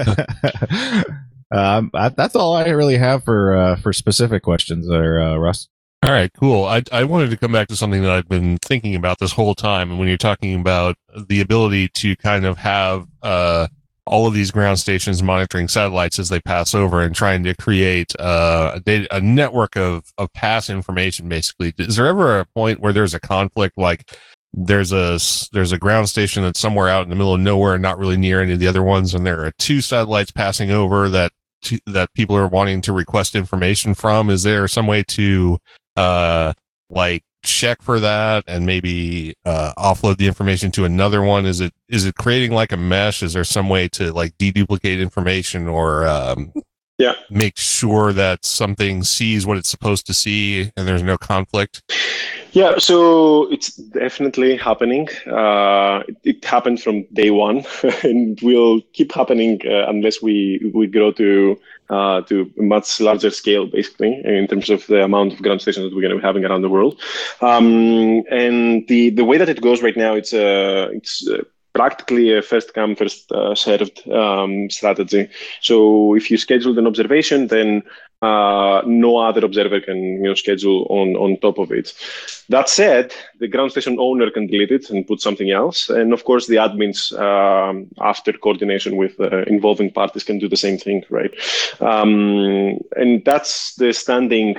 That's all I really have for specific questions there, Russ. All right, cool. I wanted to come back to something that I've been thinking about this whole time. And when you're talking about the ability to kind of have all of these ground stations monitoring satellites as they pass over and trying to create a network of pass information, basically. Is there ever a point where there's a conflict, like there's a ground station that's somewhere out in the middle of nowhere and not really near any of the other ones, and there are 2 satellites passing over that people are wanting to request information from? Is there some way to like check for that and maybe offload the information to another one? Is it creating like a mesh? Is there some way to like deduplicate information or make sure that something sees what it's supposed to see and there's no conflict? Yeah, so it's definitely happening. It happened from day one, and will keep happening unless we grow to a much larger scale, basically, in terms of the amount of ground stations that we're going to be having around the world. And the way that it goes right now, it's practically a first come, first served strategy. So if you schedule an observation, then no other observer can schedule on top of it. That said, the ground station owner can delete it and put something else, and of course the admins, after coordination with involving parties, can do the same thing, right? And that's the standing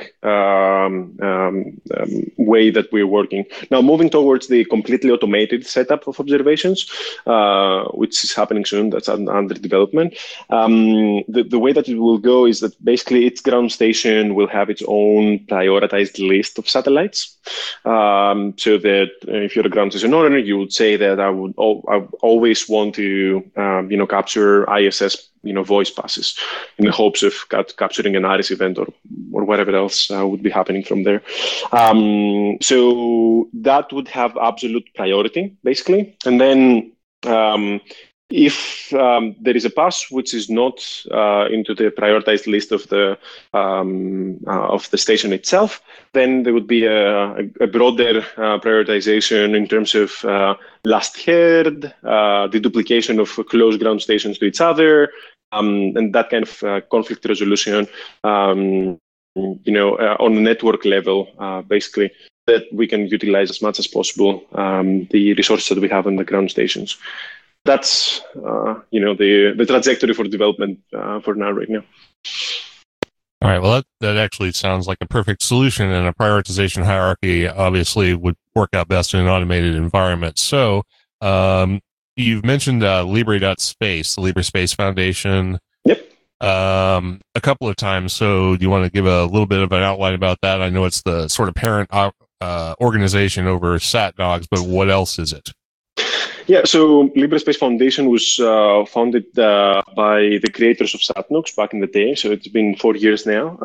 way that we're working now. Moving towards the completely automated setup of observations, which is happening soon. That's under development. The way that it will go is that basically each ground station will have its own prioritized list of satellites. So that if you're a ground station owner, you would say that I always want to, capture ISS, voice passes, in the hopes of capturing an IRIS event or whatever else would be happening from there. So that would have absolute priority, basically. And then if there is a pass which is not into the prioritized list of the station itself, then there would be a broader prioritization in terms of last heard, the duplication of close ground stations to each other, and that kind of conflict resolution, on a network level, basically, that we can utilize as much as possible the resources that we have on the ground stations. That's the trajectory for development for now, right now. All right. Well, that actually sounds like a perfect solution, and a prioritization hierarchy obviously would work out best in an automated environment. So you've mentioned Libre.Space, the LibreSpace Foundation. Yep. A couple of times. So do you want to give a little bit of an outline about that? I know it's the sort of parent organization over SatNox, but what else is it? Yeah, so LibreSpace Foundation was founded by the creators of SatNox back in the day. So it's been 4 years now.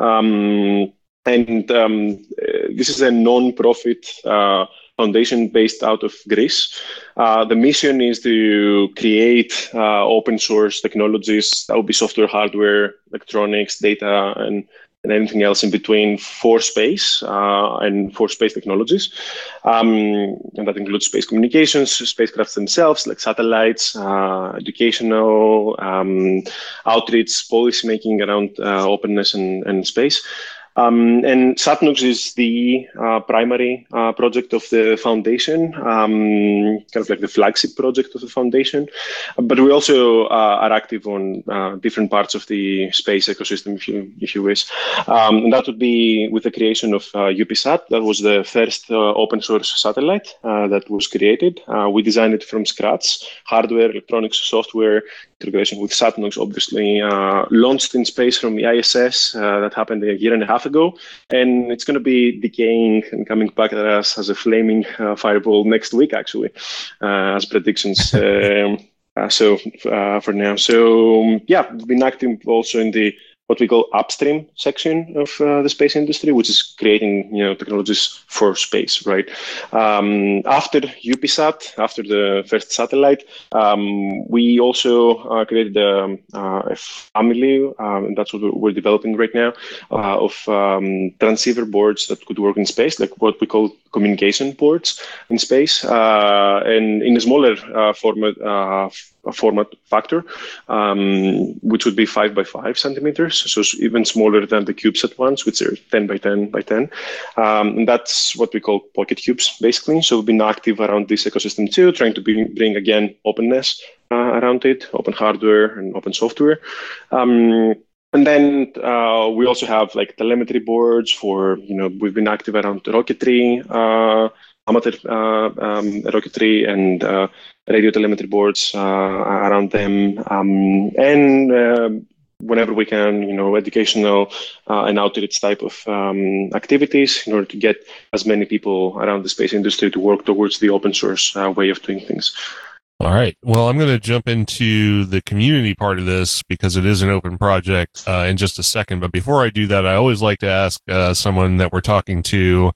This is a non-profit foundation based out of Greece. The mission is to create open source technologies, that would be software, hardware, electronics, data, and anything else in between for space and for space technologies. And that includes space communications, spacecrafts themselves, like satellites, educational, outreach, policy making around openness and space. And SatNox is the primary project of the foundation, kind of like the flagship project of the foundation. But we also are active on different parts of the space ecosystem, if you wish. And that would be with the creation of UPSat. That was the first open source satellite that was created. We designed it from scratch, hardware, electronics, software, integration with SatNox, obviously, launched in space from the ISS. That happened a year and a half ago, and it's going to be decaying and coming back at us as a flaming fireball next week, actually, as predictions. So for now, so yeah, we've been active also in the what we call upstream section of the space industry, which is creating technologies for space, right? After UPSat, after the first satellite, we also created a family, and that's what we're developing right now, of transceiver boards that could work in space, like what we call communication boards in space, and in a smaller format factor, which would be 5 by 5 centimeters, so even smaller than the CubeSat ones, which are 10 by 10 by 10. And that's what we call pocket cubes, basically. So we've been active around this ecosystem too, trying to bring again openness around it, open hardware and open software. And then we also have like telemetry boards for, we've been active around rocketry, amateur rocketry and radio telemetry boards around them. And whenever we can, educational and outreach type of activities in order to get as many people around the space industry to work towards the open source way of doing things. All right. Well, I'm going to jump into the community part of this because it is an open project in just a second. But before I do that, I always like to ask someone that we're talking to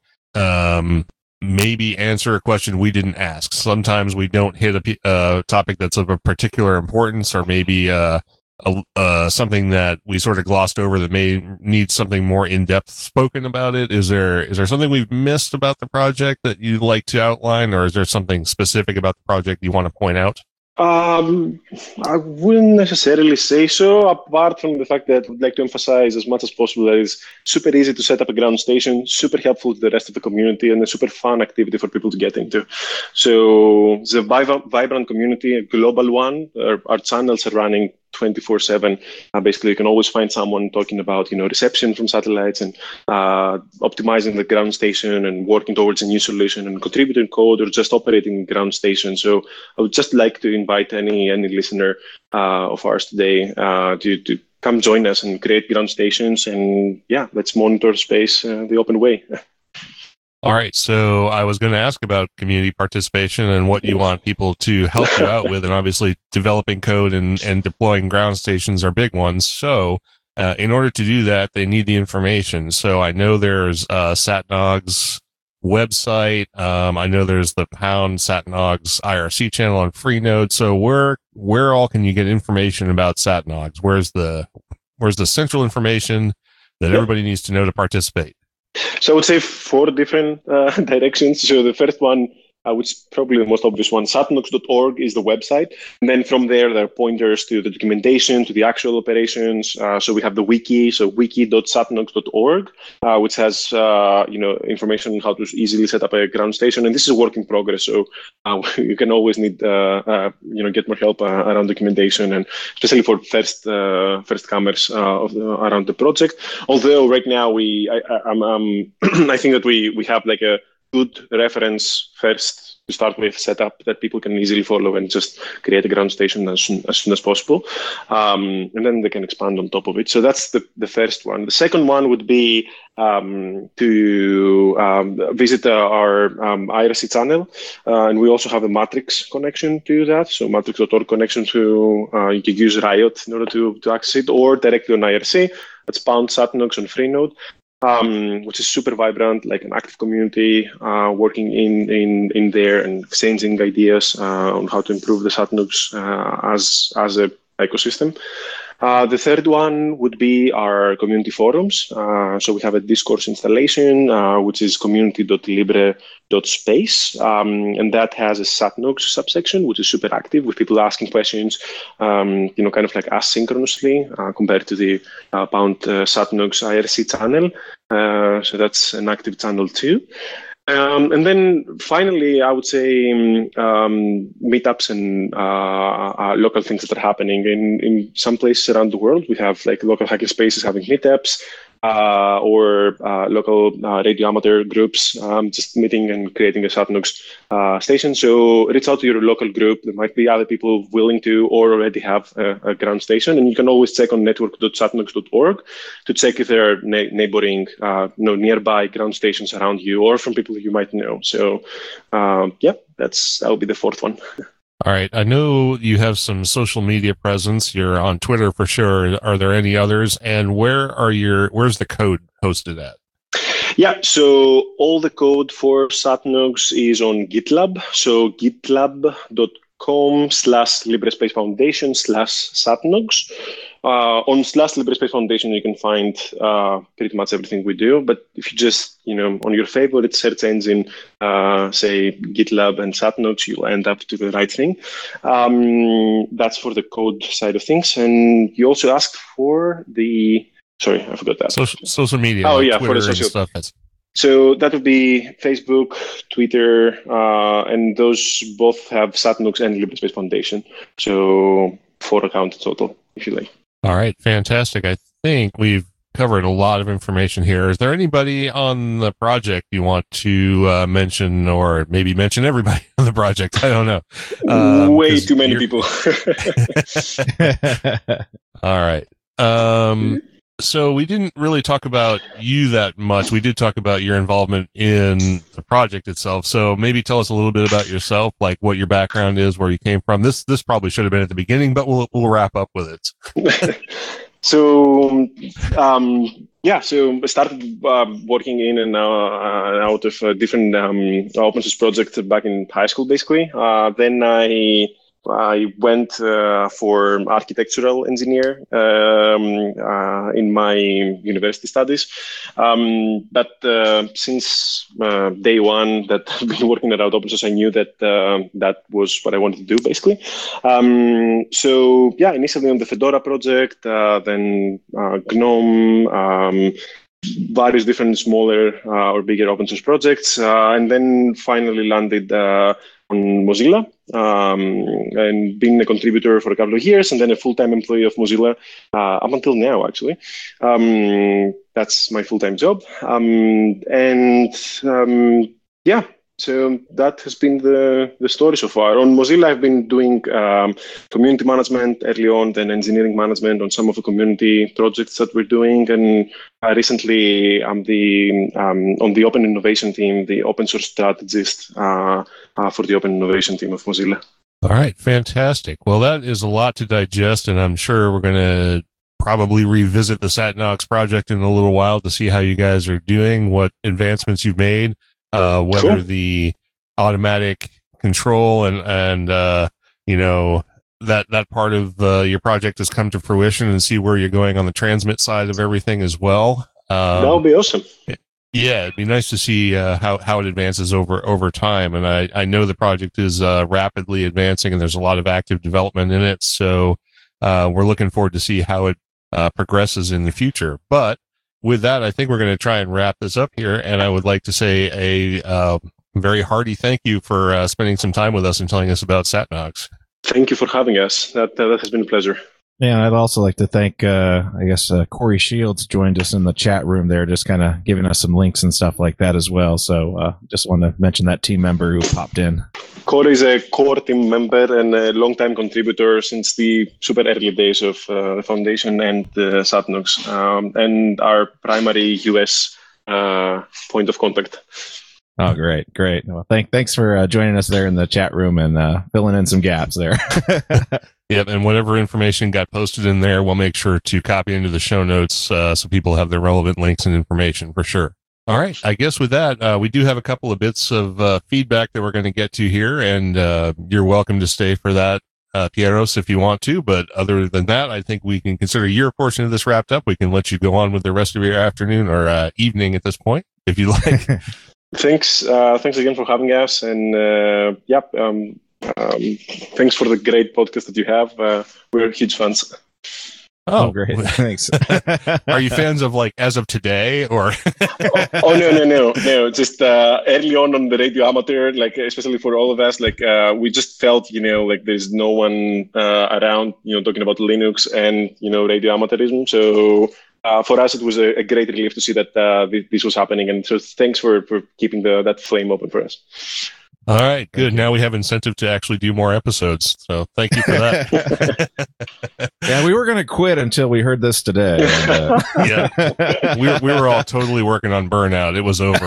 maybe answer a question we didn't ask. Sometimes we don't hit a topic that's of a particular importance, or maybe something that we sort of glossed over that may need something more in-depth spoken about it. Is there something we've missed about the project that you'd like to outline, or is there something specific about the project you want to point out? I wouldn't necessarily say so, apart from the fact that I'd like to emphasize as much as possible that it's super easy to set up a ground station, super helpful to the rest of the community, and a super fun activity for people to get into. So it's a vibrant community, a global one. Our channels are running 24/7. Basically, you can always find someone talking about reception from satellites and optimizing the ground station and working towards a new solution and contributing code or just operating ground station. So I would just like to invite any listener of ours today to come join us and create ground stations, and let's monitor space the open way. All right. So I was going to ask about community participation and what you want people to help you out with. And obviously developing code and deploying ground stations are big ones. So in order to do that, they need the information. So I know there's SatNog's website. I know there's the Pound SatNog's IRC channel on Freenode. So where all can you get information about SatNog's? Where's the central information that everybody needs to know to participate? So I would say 4 different directions. So the first one, which is probably the most obvious one, satnogs.org is the website. And then from there are pointers to the documentation, to the actual operations. So we have the wiki, so wiki.satnogs.org, which has information on how to easily set up a ground station. And this is a work in progress. So you can always need get more help around documentation, and especially for first comers around the project. Although right now I think that we have like a good reference first to start with setup that people can easily follow and just create a ground station as soon as possible. And then they can expand on top of it. So that's the first one. The second one would be to visit our IRC channel. And we also have a Matrix connection to that. So matrix.org connection to, you can use Riot in order to access it, or directly on IRC. That's Pound SatNogs on Freenode. Which is super vibrant, like an active community working in there and exchanging ideas on how to improve the SatNogs as a ecosystem. The third one would be our community forums. So we have a discourse installation, which is community.libre.space. And that has a SatNogs subsection, which is super active with people asking questions, kind of like asynchronously compared to the Pound SatNogs IRC channel. So that's an active channel too. And then finally, I would say meetups and local things that are happening in some places around the world. We have like local hacker spaces having meetups or local radio amateur groups just meeting and creating a SatNogs station. So reach out to your local group. There might be other people willing to or already have a ground station. And you can always check on network.satnogs.org to check if there are neighboring, nearby ground stations around you or from people you might know. So that will be the fourth one. All right. I know you have some social media presence. You're on Twitter for sure. Are there any others? And where's the code hosted at? Yeah, so all the code for SatNogs is on GitLab. So gitlab.com/LibreSpace Foundation/SatNogs. On /LibreSpace Foundation, you can find pretty much everything we do. But if you just, on your favorite search engine, say GitLab and SatNogs, you'll end up to the right thing. That's for the code side of things. And you also asked for sorry, I forgot that. Social media. Oh, like yeah, Twitter for the social stuff. So that would be Facebook, Twitter, and those both have SatNogs and LibreSpace Foundation. So 4 accounts total, if you like. All right, fantastic. I think we've covered a lot of information here. Is there anybody on the project you want to mention, or maybe mention everybody on the project? I don't know. Way too many people. All right. So we didn't really talk about you that much. We did talk about your involvement in the project itself. So maybe tell us a little bit about yourself, like what your background is, where you came from. This probably should have been at the beginning, but we'll wrap up with it. So I started working in and out of different open source projects back in high school, basically. Then I I went for architectural engineer in my university studies. But since day one that I've been working around open source, I knew that that was what I wanted to do, basically. So yeah, initially on the Fedora project, then GNOME, various different smaller or bigger open source projects, and then finally landed on Mozilla, and been a contributor for a couple of years, and then a full-time employee of Mozilla up until now, actually. That's my full-time job. Yeah, so that has been the story so far. On Mozilla, I've been doing community management early on, then engineering management on some of the community projects that we're doing. And recently, I'm on the Open Innovation team, the open source strategist for the Open Innovation team of Mozilla. All right, fantastic. Well, that is a lot to digest, and I'm sure we're going to probably revisit the SatNox project in a little while to see how you guys are doing, what advancements you've made. Whether Cool. the automatic control and you know, that part of your project has come to fruition, and see where you're going on the transmit side of everything as well. That would be awesome. Yeah, it'd be nice to see how it advances over time. And I know the project is rapidly advancing, and there's a lot of active development in it. So we're looking forward to see how it progresses in the future. But with that, I think we're going to try and wrap this up here. And I would like to say a very hearty thank you for spending some time with us and telling us about SatNox. Thank you for having us. That has been a pleasure. Yeah, I'd also like to thank, Corey Shields joined us in the chat room there, just kind of giving us some links and stuff like that as well. So just want to mention that team member who popped in. Corey is a core team member and a long-time contributor since the super early days of the foundation and SatNox, and our primary US point of contact. Oh, great. Well, thanks for joining us there in the chat room and filling in some gaps there. Yep, and whatever information got posted in there, we'll make sure to copy into the show notes so people have the relevant links and information for sure. All right, I guess with that, we do have a couple of bits of feedback that we're going to get to here, and you're welcome to stay for that, Pieros, if you want to. But other than that, I think we can consider your portion of this wrapped up. We can let you go on with the rest of your afternoon or evening at this point, if you like. Thanks again for having us, and thanks for the great podcast that you have. We're huge fans. Oh, great! Thanks. Are you fans of as of today, or? No. Just early on the Radio Amateur, especially for all of us, we just felt, there's no one around, talking about Linux and radio amateurism. So for us, it was a great relief to see that this was happening, and so thanks for keeping that flame open for us. All right, good. Now we have incentive to actually do more episodes. So thank you for that. Yeah, we were going to quit until we heard this today. And, yeah, we were all totally working on burnout. It was over.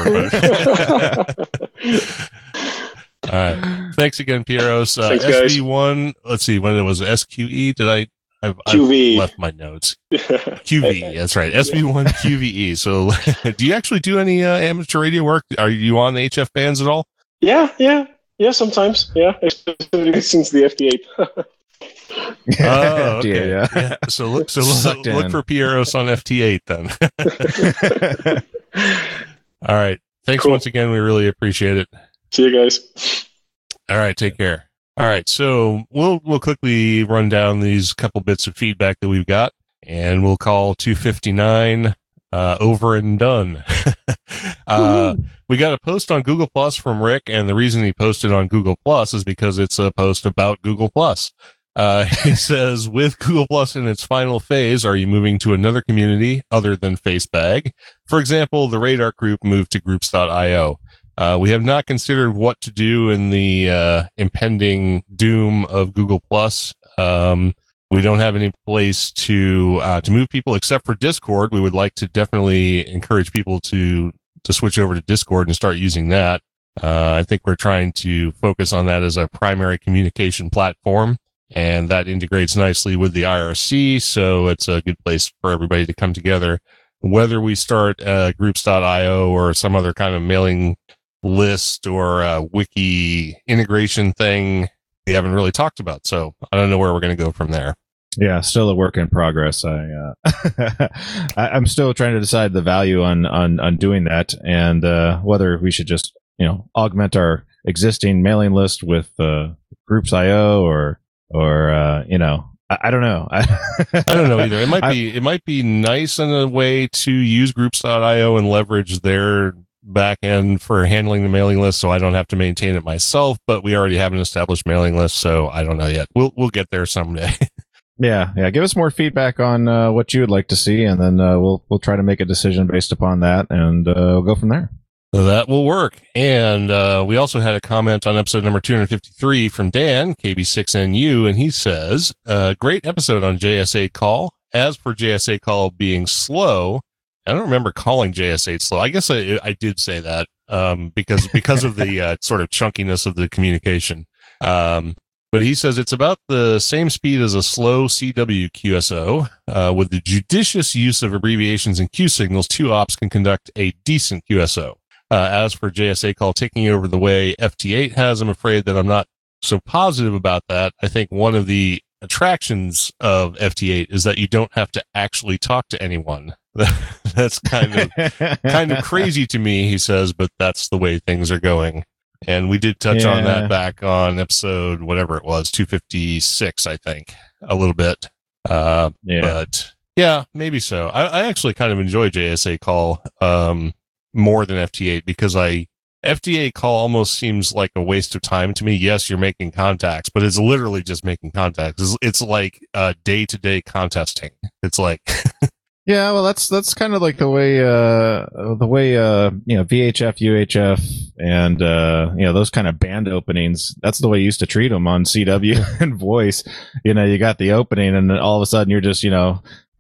All right. Thanks again, Pieros. Thanks, guys. SB1, let's see, when it was SQE, I've QV. left my notes. QV, that's right. SB1 QVE. So do you actually do any amateur radio work? Are you on the HF bands at all? Yeah, sometimes. Yeah, especially since the FT8. Oh, okay. Yeah. So look for Pieros on FT8 then. All right. Thanks Cool. once again. We really appreciate it. See you guys. All right. Take care. All right. So we'll quickly run down these couple bits of feedback that we've got, and we'll call 259 over and done. We got a post on Google Plus from Rick, and the reason he posted on Google Plus is because it's a post about Google Plus. He says, with Google Plus in its final phase, are you moving to another community other than FaceBag? For example, the Radar group moved to groups.io. We have not considered what to do in the impending doom of Google Plus. We don't have any place to move people except for Discord. We would like to definitely encourage people to switch over to Discord and start using that. I think we're trying to focus on that as a primary communication platform, and that integrates nicely with the IRC. So it's a good place for everybody to come together. Whether we start groups.io or some other kind of mailing list or wiki integration thing, we haven't really talked about. So I don't know where we're going to go from there. Yeah, still a work in progress. I'm still trying to decide the value on doing that, and whether we should just augment our existing mailing list with Groups.io or I don't know. I don't know either. It might be nice in a way to use Groups.io and leverage their back end for handling the mailing list, so I don't have to maintain it myself. But we already have an established mailing list, so I don't know yet. We'll get there someday. Yeah. Give us more feedback on what you would like to see, and then we'll try to make a decision based upon that, and we'll go from there. So that will work. And we also had a comment on episode number 253 from Dan, KB6NU, and he says, great episode on JS8 call. As for JS8 call being slow, I don't remember calling JS8 slow. I guess I did say that because of the sort of chunkiness of the communication. But he says it's about the same speed as a slow CW QSO. With the judicious use of abbreviations and Q signals, two ops can conduct a decent QSO. As for JS8 call taking over the way FT8 has, I'm afraid that I'm not so positive about that. I think one of the attractions of FT8 is that you don't have to actually talk to anyone. That's kind of crazy to me, he says, but that's the way things are going. And we did touch on that back on episode, whatever it was, 256, I think, a little bit. But yeah, maybe so. I actually kind of enjoy JS8 call more than FT8 because FT8 call almost seems like a waste of time to me. Yes, you're making contacts, but it's literally just making contacts. It's like day-to-day contesting. It's like... Yeah, well, that's kind of like the way VHF, UHF, and those kind of band openings. That's the way you used to treat them on CW and Voice. You got the opening, and then all of a sudden you're just 5.9,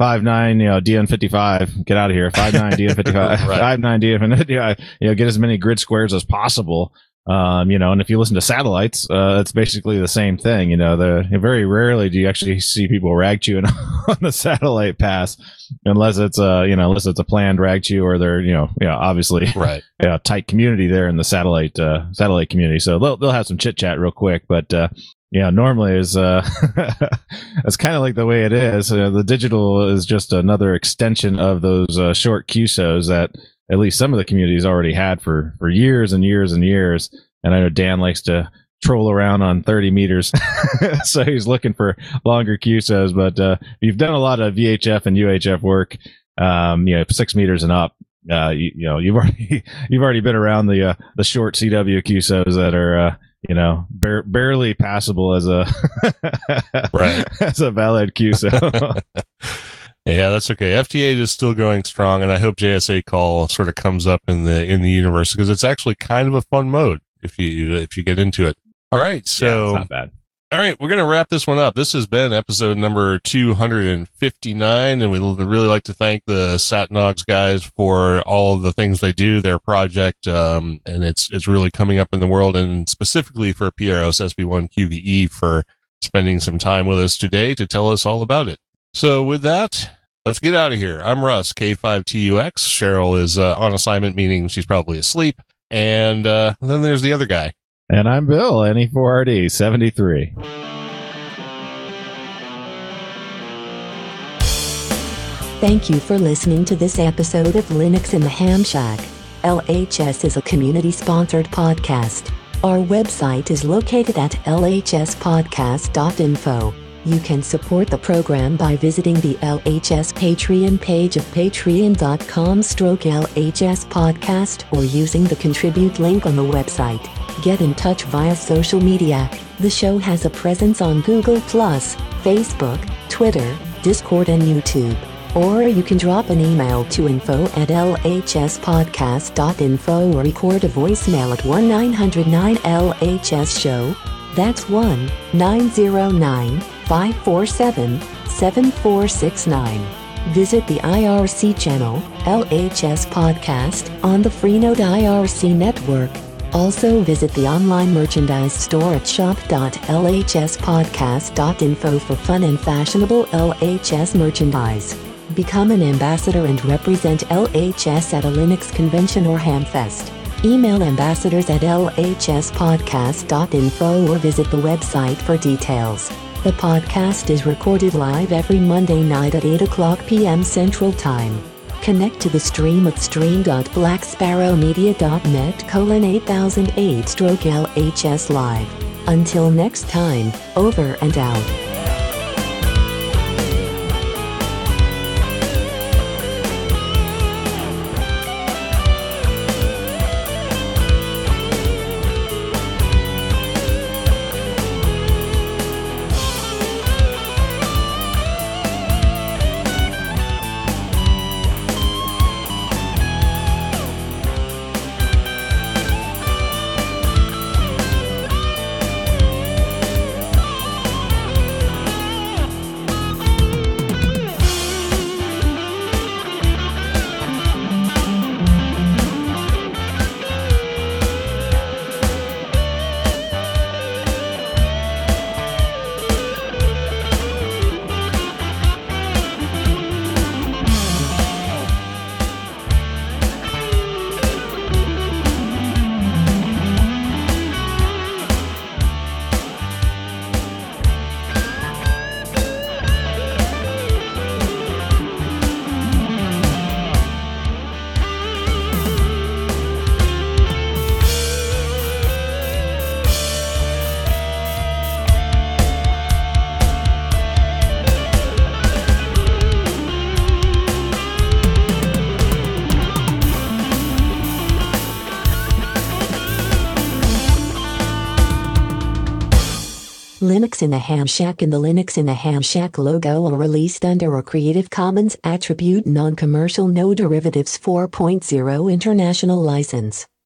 DN55, get out of here. 5.9 DN55, 5.9 DN55. Get as many grid squares as possible. And if you listen to satellites, it's basically the same thing. Very rarely do you actually see people rag chewing on the satellite pass, unless it's a planned rag chew, or they're, obviously right. Tight community there in the satellite community. So they'll have some chit chat real quick, but, normally is, it's kind of like the way it is. The digital is just another extension of those, short QSOs that at least some of the communities already had for years and years and years. And I know Dan likes to troll around on 30 meters. So he's looking for longer QSOs, but, if you've done a lot of VHF and UHF work, 6 meters and up, you've already been around the short CW QSOs that are, barely passable as a, right. as a valid QSO. Yeah, that's okay. FT8 is still going strong, and I hope JS8 call sort of comes up in the universe, because it's actually kind of a fun mode if you get into it. All right, so it's not bad. All right, we're going to wrap this one up. This has been episode number 259, and we'd really like to thank the SatNogs guys for all of the things they do, their project, and it's really coming up in the world, and specifically for PROS SB1 QVE for spending some time with us today to tell us all about it. So with that, let's get out of here. I'm Russ, K5TUX. Cheryl is on assignment, meaning she's probably asleep. And then there's the other guy. And I'm Bill, NE4RD 73. Thank you for listening to this episode of Linux in the Ham Shack. LHS is a community-sponsored podcast. Our website is located at lhspodcast.info. You can support the program by visiting the LHS Patreon page of patreon.com/LHS podcast, or using the contribute link on the website. Get in touch via social media. The show has a presence on Google+, Facebook, Twitter, Discord, and YouTube. Or you can drop an email to info@lhspodcast.info or record a voicemail at 1-909-LHS-SHOW. That's 1-909-547-7469. Visit the IRC channel, LHS Podcast, on the Freenode IRC network. Also visit the online merchandise store at shop.lhspodcast.info for fun and fashionable LHS merchandise. Become an ambassador and represent LHS at a Linux convention or Hamfest. Email ambassadors at lhspodcast.info or visit the website for details. The podcast is recorded live every Monday night at 8 o'clock p.m. Central Time. Connect to the stream at stream.blacksparrowmedia.net:8008/LHS Live. Until next time, over and out. Linux in the Ham Shack and the Linux in the Ham Shack logo are released under a Creative Commons Attribute Non-Commercial No Derivatives 4.0 International License.